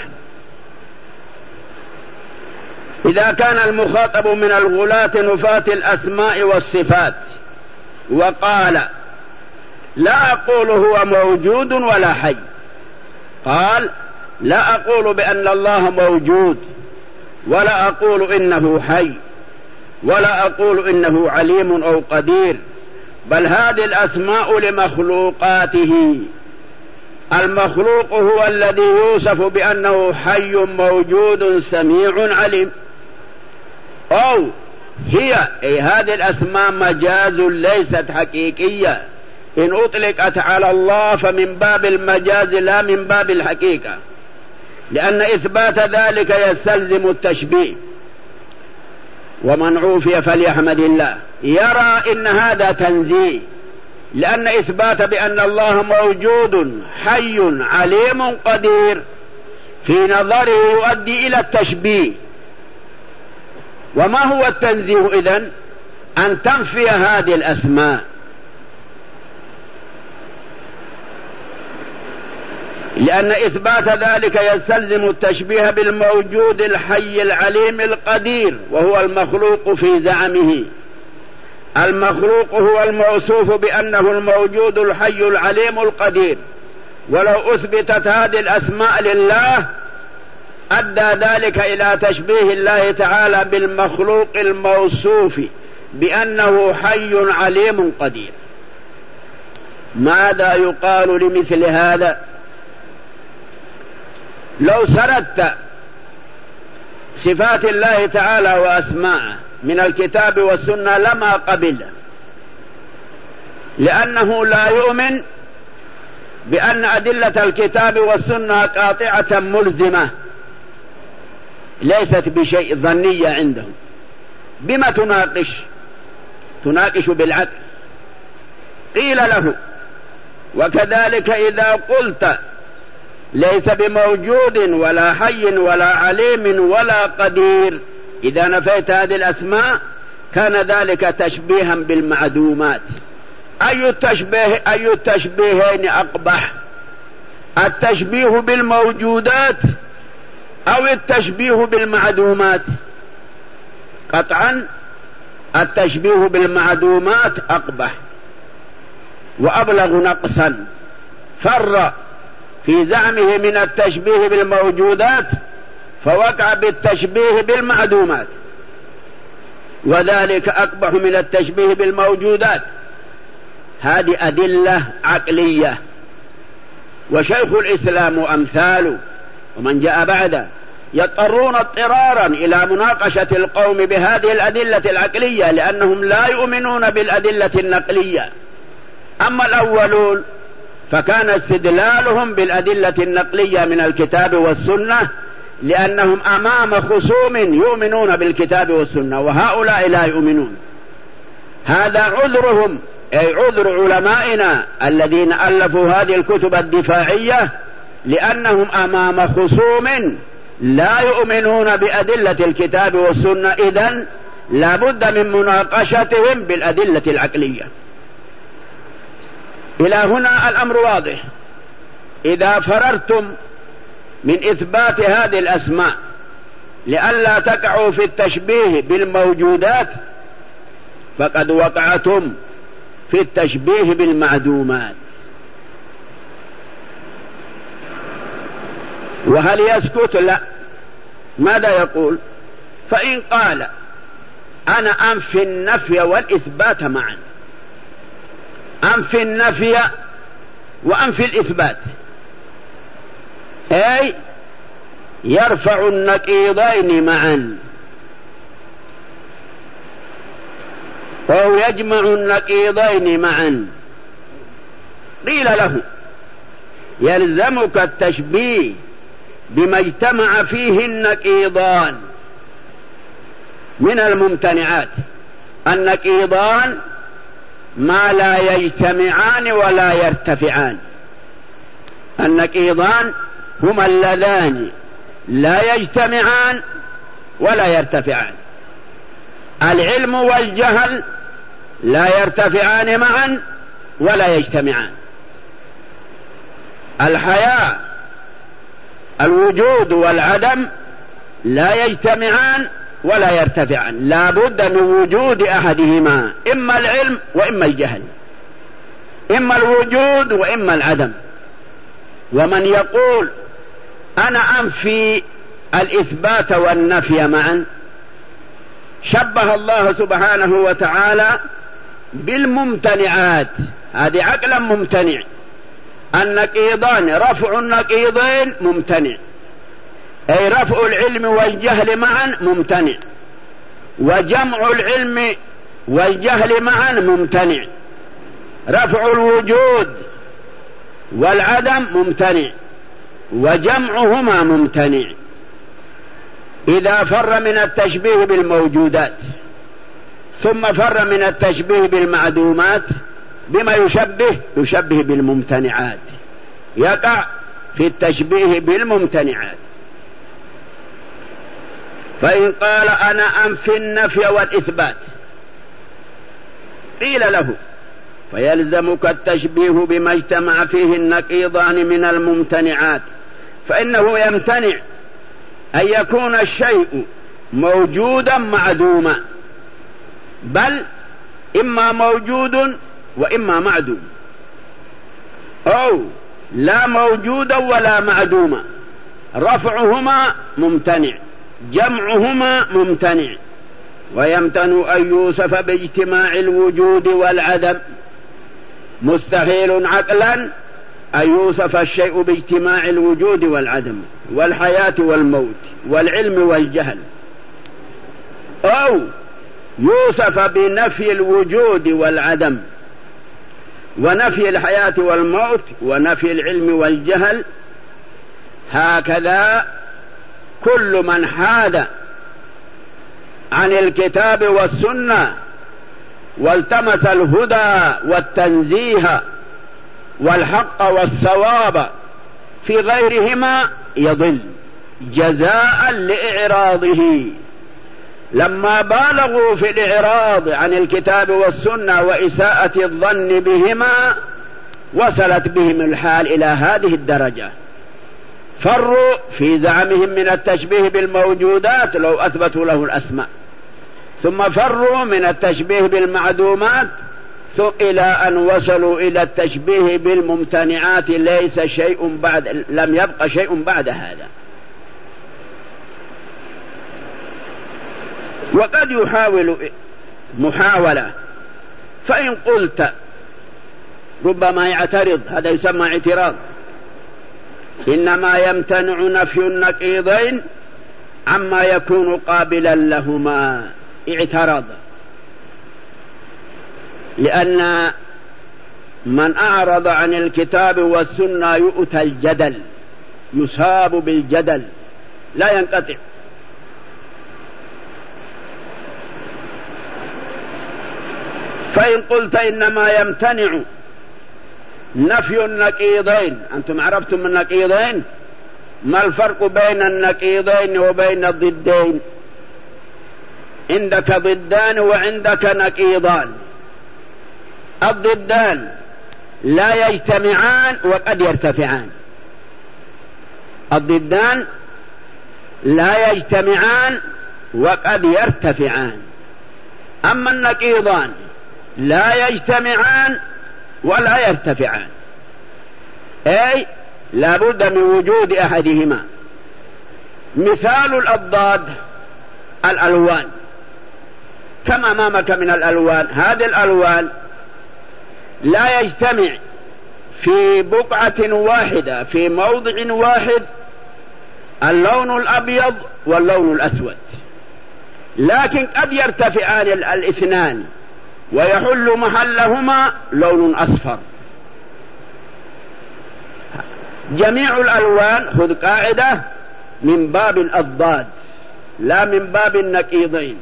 إذا كان المخاطب من الغلاة نفاة الأسماء والصفات وقال لا أقول هو موجود ولا حي، قال لا أقول بأن الله موجود، ولا أقول إنه حي، ولا أقول إنه عليم أو قدير، بل هذه الأسماء لمخلوقاته. المخلوق هو الذي يوصف بأنه حي موجود سميع عليم، أو هي هذه الأسماء مجاز ليست حقيقية، إن أطلقت على الله فمن باب المجاز لا من باب الحقيقة، لأن إثبات ذلك يستلزم التشبيه. ومن عوفي فليحمد الله، يرى إن هذا تنزيه، لأن إثبات بأن الله موجود حي عليم قدير في نظره يؤدي إلى التشبيه. وما هو التنزيه إذن؟ أن تنفي هذه الأسماء، لأن إثبات ذلك يستلزم التشبيه بالموجود الحي العليم القدير، وهو المخلوق في زعمه. المخلوق هو الموصوف بأنه الموجود الحي العليم القدير، ولو أثبتت هذه الأسماء لله أدى ذلك إلى تشبيه الله تعالى بالمخلوق الموصوف بأنه حي عليم قدير. ماذا يقال لمثل هذا؟ لو سردت صفات الله تعالى وأسماءه من الكتاب والسنة لما قبل، لأنه لا يؤمن بأن أدلة الكتاب والسنة قاطعة ملزمة، ليست بشيء ظنية عندهم. بما تناقش بالعقل. قيل له وكذلك إذا قلت ليس بموجود ولا حي ولا عليم ولا قدير، إذا نفيت هذه الأسماء كان ذلك تشبيها بالمعدومات. أي التشبيهين أقبح؟ التشبيه بالموجودات أو التشبيه بالمعدومات؟ قطعا التشبيه بالمعدومات أقبح وأبلغ نقصا، فر في زعمه من التشبيه بالموجودات فوقع بالتشبيه بالمعدومات، وذلك أقبح من التشبيه بالموجودات. هذه أدلة عقلية، وشيخ الإسلام وأمثاله ومن جاء بعده يضطرون اضطرارا إلى مناقشة القوم بهذه الأدلة العقلية، لأنهم لا يؤمنون بالأدلة النقلية. أما الأولون فكان استدلالهم بالأدلة النقلية من الكتاب والسنة، لأنهم أمام خصوم يؤمنون بالكتاب والسنة، وهؤلاء لا يؤمنون. هذا عذرهم، أي عذر علمائنا الذين ألفوا هذه الكتب الدفاعية، لأنهم أمام خصوم لا يؤمنون بأدلة الكتاب والسنة، إذن لا بد من مناقشتهم بالأدلة العقلية. إلى هنا الأمر واضح. إذا فررتم من إثبات هذه الأسماء لئلا تقعوا في التشبيه بالموجودات فقد وقعتم في التشبيه بالمعدومات. وهل يسكت؟ لا. ماذا يقول؟ فإن قال أنا أنفي النفي والإثبات معا، أنفي النفي وأنفي الإثبات، أي يرفع النقيضين معا، أو يجمع النقيضين معا. قيل له يلزمك التشبيه بما اجتمع فيه النقيضان من الممتنعات. النقيضان ما لا يجتمعان ولا يرتفعان. النقيضان هما اللذان لا يجتمعان ولا يرتفعان. العلم والجهل لا يرتفعان معا ولا يجتمعان. الحياة، الوجود والعدم لا يجتمعان ولا يرتفعان، لا بد من وجود أحدهما، إما العلم وإما الجهل، إما الوجود وإما العدم. ومن يقول أنا أنفي الإثبات والنفي معا شبه الله سبحانه وتعالى بالممتنعات. هذه عقلا ممتنع. النقيضان، رفع النقيضين ممتنع، أي رفع العلم والجهل معا ممتنع، وجمع العلم والجهل معا ممتنع، رفع الوجود والعدم ممتنع، وجمعهما ممتنع. إذا فر من التشبيه بالموجودات ثم فر من التشبيه بالمعدومات بما يشبه بالممتنعات، يقع في التشبيه بالممتنعات. فإن قال أنا أنفي النفي والإثبات قيل له فيلزمك التشبيه بما اجتمع فيه النقيضان من الممتنعات، فإنه يمتنع أن يكون الشيء موجودا معدوما، بل إما موجود وإما معدوم، أو لا موجودا ولا معدوما. رفعهما ممتنع، جمعهما ممتنع. ويمتنع أن يوصف باجتماع الوجود والعدم. مستحيل عقلا أن يوصف الشيء باجتماع الوجود والعدم والحياة والموت والعلم والجهل، أو يوصف بنفي الوجود والعدم ونفي الحياة والموت ونفي العلم والجهل. هكذا كل من حاد عن الكتاب والسنة والتمس الهدى والتنزيه والحق والصواب في غيرهما يضل جزاء لإعراضه. لما بالغوا في الإعراض عن الكتاب والسنة وإساءة الظن بهما وصلت بهم الحال إلى هذه الدرجة. فروا في زعمهم من التشبيه بالموجودات لو أثبتوا له الأسماء، ثم فروا من التشبيه بالمعدومات إلى أن وصلوا إلى التشبيه بالممتنعات. ليس شيء بعد، لم يبقى شيء بعد هذا. وقد يحاول محاولة، فإن قلت ربما يعترض، هذا يسمى اعتراض. إنما يمتنع نفي النقيضين عما يكون قابلا لهما. اعتراض، لأن من أعرض عن الكتاب والسنة يؤتى الجدل، يصاب بالجدل لا ينقطع. فإن قلت إنما يمتنع نفي النقيضين، أنتم عرفتم النقيضين، ما الفرق بين النقيضين وبين الضدين؟ عندك ضدان وعندك نقيضان. الضدان لا يجتمعان وقد يرتفعان، الضدان لا يجتمعان وقد يرتفعان. أما النقيضان لا يجتمعان ولا يرتفعان، أي لا بد من وجود أحدهما. مثال الأضداد الألوان، كما أمامك من الألوان، هذه الألوان لا يجتمع في بقعة واحدة في موضع واحد اللون الأبيض واللون الأسود، لكن قد يرتفعان الاثنان ويحل محلهما لون أصفر. جميع الألوان، خذ قاعدة، من باب الأضداد لا من باب النقيضين.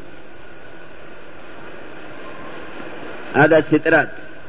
هذا استطراد.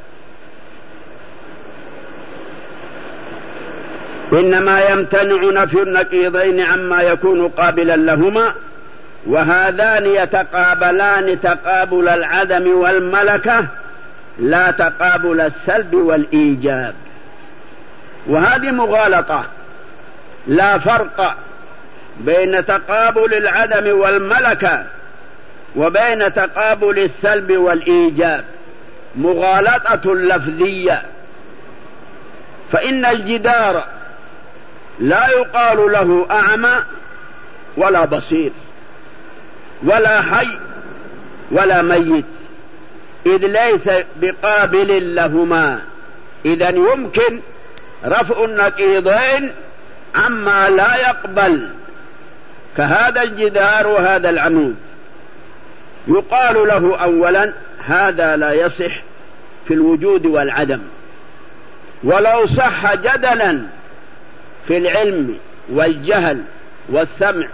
إنما يمتنع نفي النقيضين عما يكون قابلا لهما، وهذان يتقابلان تقابل العدم والملكة لا تقابل السلب والإيجاب. وهذه مغالطة، لا فرق بين تقابل العدم والملكة وبين تقابل السلب والإيجاب، مغالطة لفظية. فإن الجدار لا يقال له أعمى ولا بصير ولا حي ولا ميت، إذ ليس بقابل لهما. إذن يمكن رفع النقيضين عما لا يقبل، كهذا الجدار وهذا العمود. يقال له أولا هذا لا يصح في الوجود والعدم، ولو صح جدلا في العلم والجهل والسمع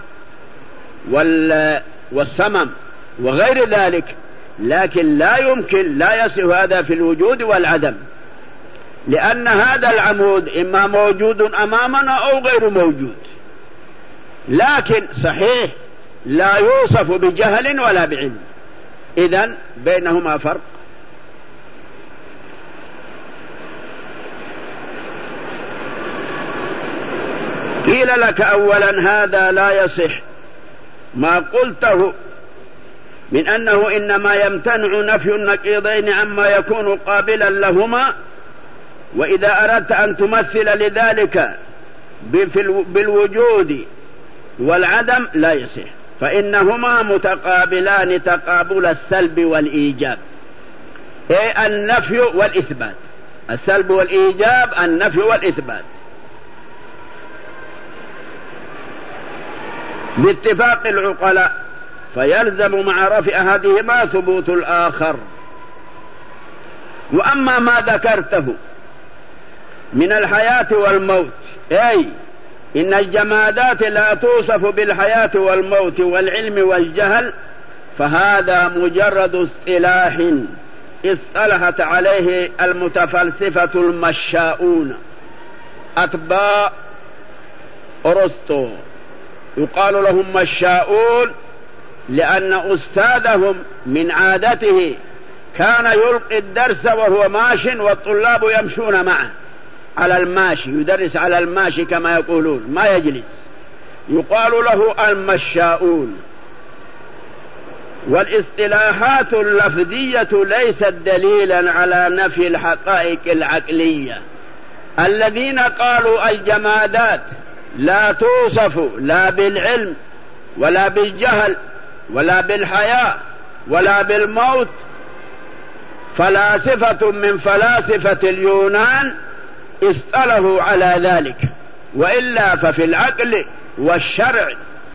والسمم وغير ذلك، لكن لا يمكن، لا يصح هذا في الوجود والعدم، لأن هذا العمود إما موجود أمامنا أو غير موجود، لكن صحيح لا يوصف بجهل ولا بعلم. إذن بينهما فرق. قيل لك أولا هذا لا يصح ما قلته من أنه إنما يمتنع نفي النقيضين عما يكون قابلا لهما، وإذا أردت أن تمثل لذلك بالوجود والعدم لا يصح، فإنهما متقابلان تقابل السلب والإيجاب، أي النفي والإثبات. السلب والإيجاب، النفي والإثبات، باتفاق العقلاء، فيلزم مع رفع أحدهما ثبوت الآخر. وأما ما ذكرته من الحياة والموت، أي إن الجمادات لا توصف بالحياة والموت والعلم والجهل، فهذا مجرد اصطلاح اصطلحت عليه المتفلسفة المشاؤون أتباع أرسطو. يقال لهم مشاؤون لأن أستاذهم من عادته كان يلقي الدرس وهو ماش والطلاب يمشون معه على الماشي، يدرس على الماشي كما يقولون، ما يجلس. يقال له المشاؤون. والاصطلاحات اللفظية ليست دليلا على نفي الحقائق العقلية. الذين قالوا الجمادات لا توصف لا بالعلم ولا بالجهل ولا بالحياة ولا بالموت فلاسفة من فلاسفة اليونان اصطلحوا على ذلك، وإلا ففي العقل والشرع